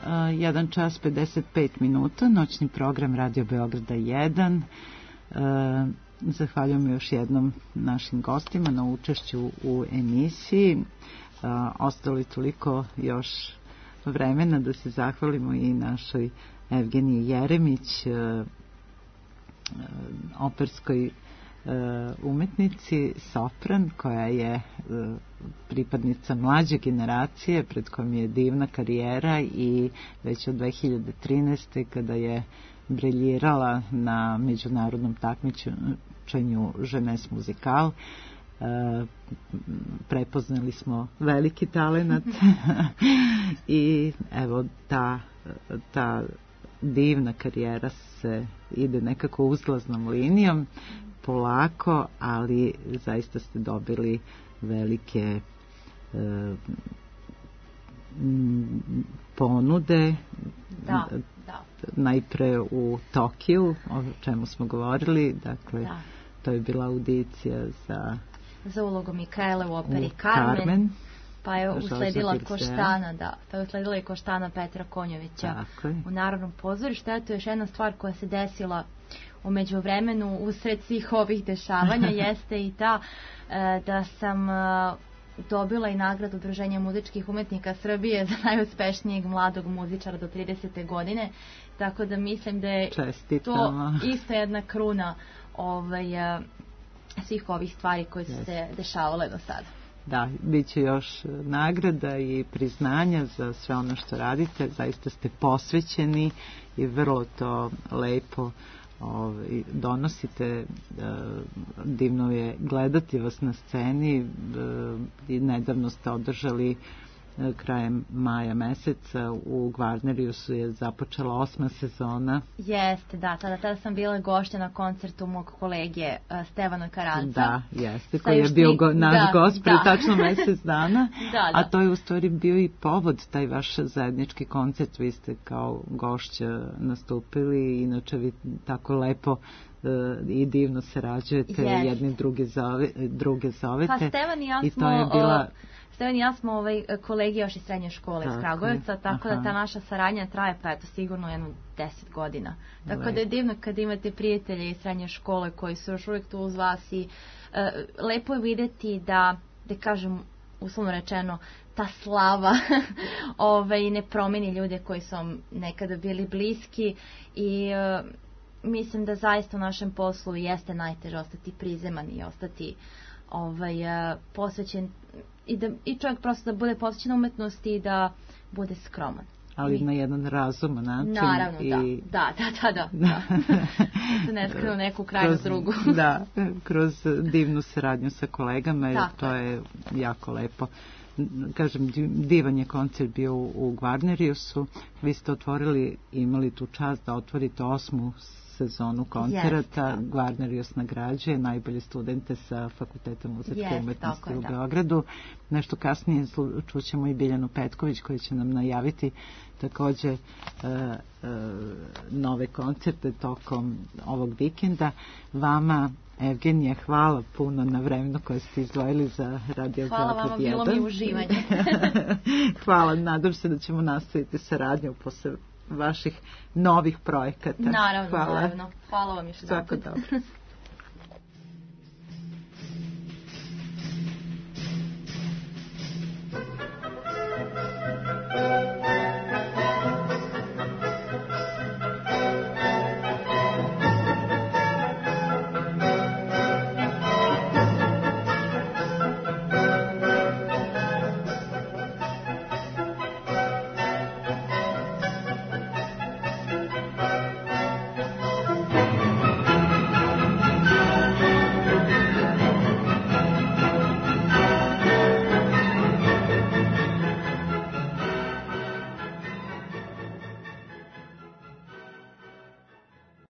jedan čas pedeset pet minuta, noćni program Radio Beograda jedan. Zahvaljujem još jednom našim gostima na učešću u emisiji. Ostalo je toliko još vremena da se zahvalimo i našoj Evgeniji Jeremić, operskoj umetnici, sopran, koja je pripadnica mlađe generacije, pred kojom je divna karijera i već od dve hiljade trinaeste. kada je briljirala na međunarodnom takmičenju Jeunesse Musicale, prepoznali smo veliki talenat i evo ta, ta divna karijera se ide nekako uzlaznom linijom, polako, ali zaista ste dobili velike e, ponude.
Da, da.
Najpre u Tokiju, o čemu smo govorili, dakle,
da.
To je bila audicija za
za ulogu Mikaele u operi
u
Carmen,
Carmen,
pa je usledila Koštana, da, pa je usledila i Koštana Petra Konjovića u Narodnom pozorištu. Eto još jedna stvar koja se desila u međuvremenu usred svih ovih dešavanja jeste i ta e, da sam e, dobila i nagradu Udruženja muzičkih umetnika Srbije za najuspešnijeg mladog muzičara do tridesete godine, tako da mislim da je
Čestitamo.
To isto jedna kruna ovaj, e, svih ovih stvari koje su yes. se dešavale do sada.
Da, bit će još nagrada i priznanja za sve ono što radite. Zaista ste posvećeni i vrlo to lepo ovaj, donosite. Divno je gledati vas na sceni i nedavno ste održali krajem maja meseca u Gvarneriusu je započela osma sezona.
Jeste, da, tada, tada sam bila gošća na koncertu mog kolege uh, Stevana Karanca.
Da, jeste, koji je bio go, naš da, gost pre
da.
tačno mesec dana,
da, da.
A to je u stvari bio i povod, taj vaš zajednički koncert, vi ste kao gošća nastupili, inače vi tako lepo uh, i divno sarađujete, yes. jedni druge, zove, druge zovete.
Pa Stevan i ja
i
smo...
to je bila...
Uh, Stevan i ja smo ovaj, kolegi još iz srednje škole iz Kragujevca, tako Aha. da ta naša saradnja traje pa eto sigurno jedno deset godina. Tako Lepo. Da je divno kad imate prijatelje iz srednje škole koji su još uvijek tu uz vas i uh, lepo je vidjeti da, da kažem uslovno rečeno, ta slava ovaj, ne promeni ljude koji su nekada bili bliski i uh, mislim da zaista u našem poslu jeste najteže ostati prizeman i ostati ovaj, uh, posvećen i da i čovjek prosto da bude posvećen umetnosti i da bude skroman.
Ali
I,
na jedan razuman način.
Naravno,
i...
da. Da, da, da. da, da. da se ne skrenu neku krajnu drugu.
Da, kroz divnu saradnju sa kolegama, jer to je jako lepo. Kažem, divan je koncert bio u, u Gvarneriusu. Vi ste otvorili, imali tu čast da otvorite osmu sezonu koncerata. Yes, Gvarnerius nagrađuje najbolje studente sa Fakulteta muzičke yes, umetnosti u Beogradu. Nešto kasnije čućemo i Biljanu Petković koja će nam najaviti takođe uh, uh, nove koncerte tokom ovog vikenda. Vama, Evgenija, hvala puno na vremenu koje ste izdvojili za Radio
Hvala vama, bilo mi uživanje.
Hvala, nadam se da ćemo nastaviti saradnju posle vaših novih projekata.
Naravno,
hvala.
naravno. Hvala vam još
Svako dobro.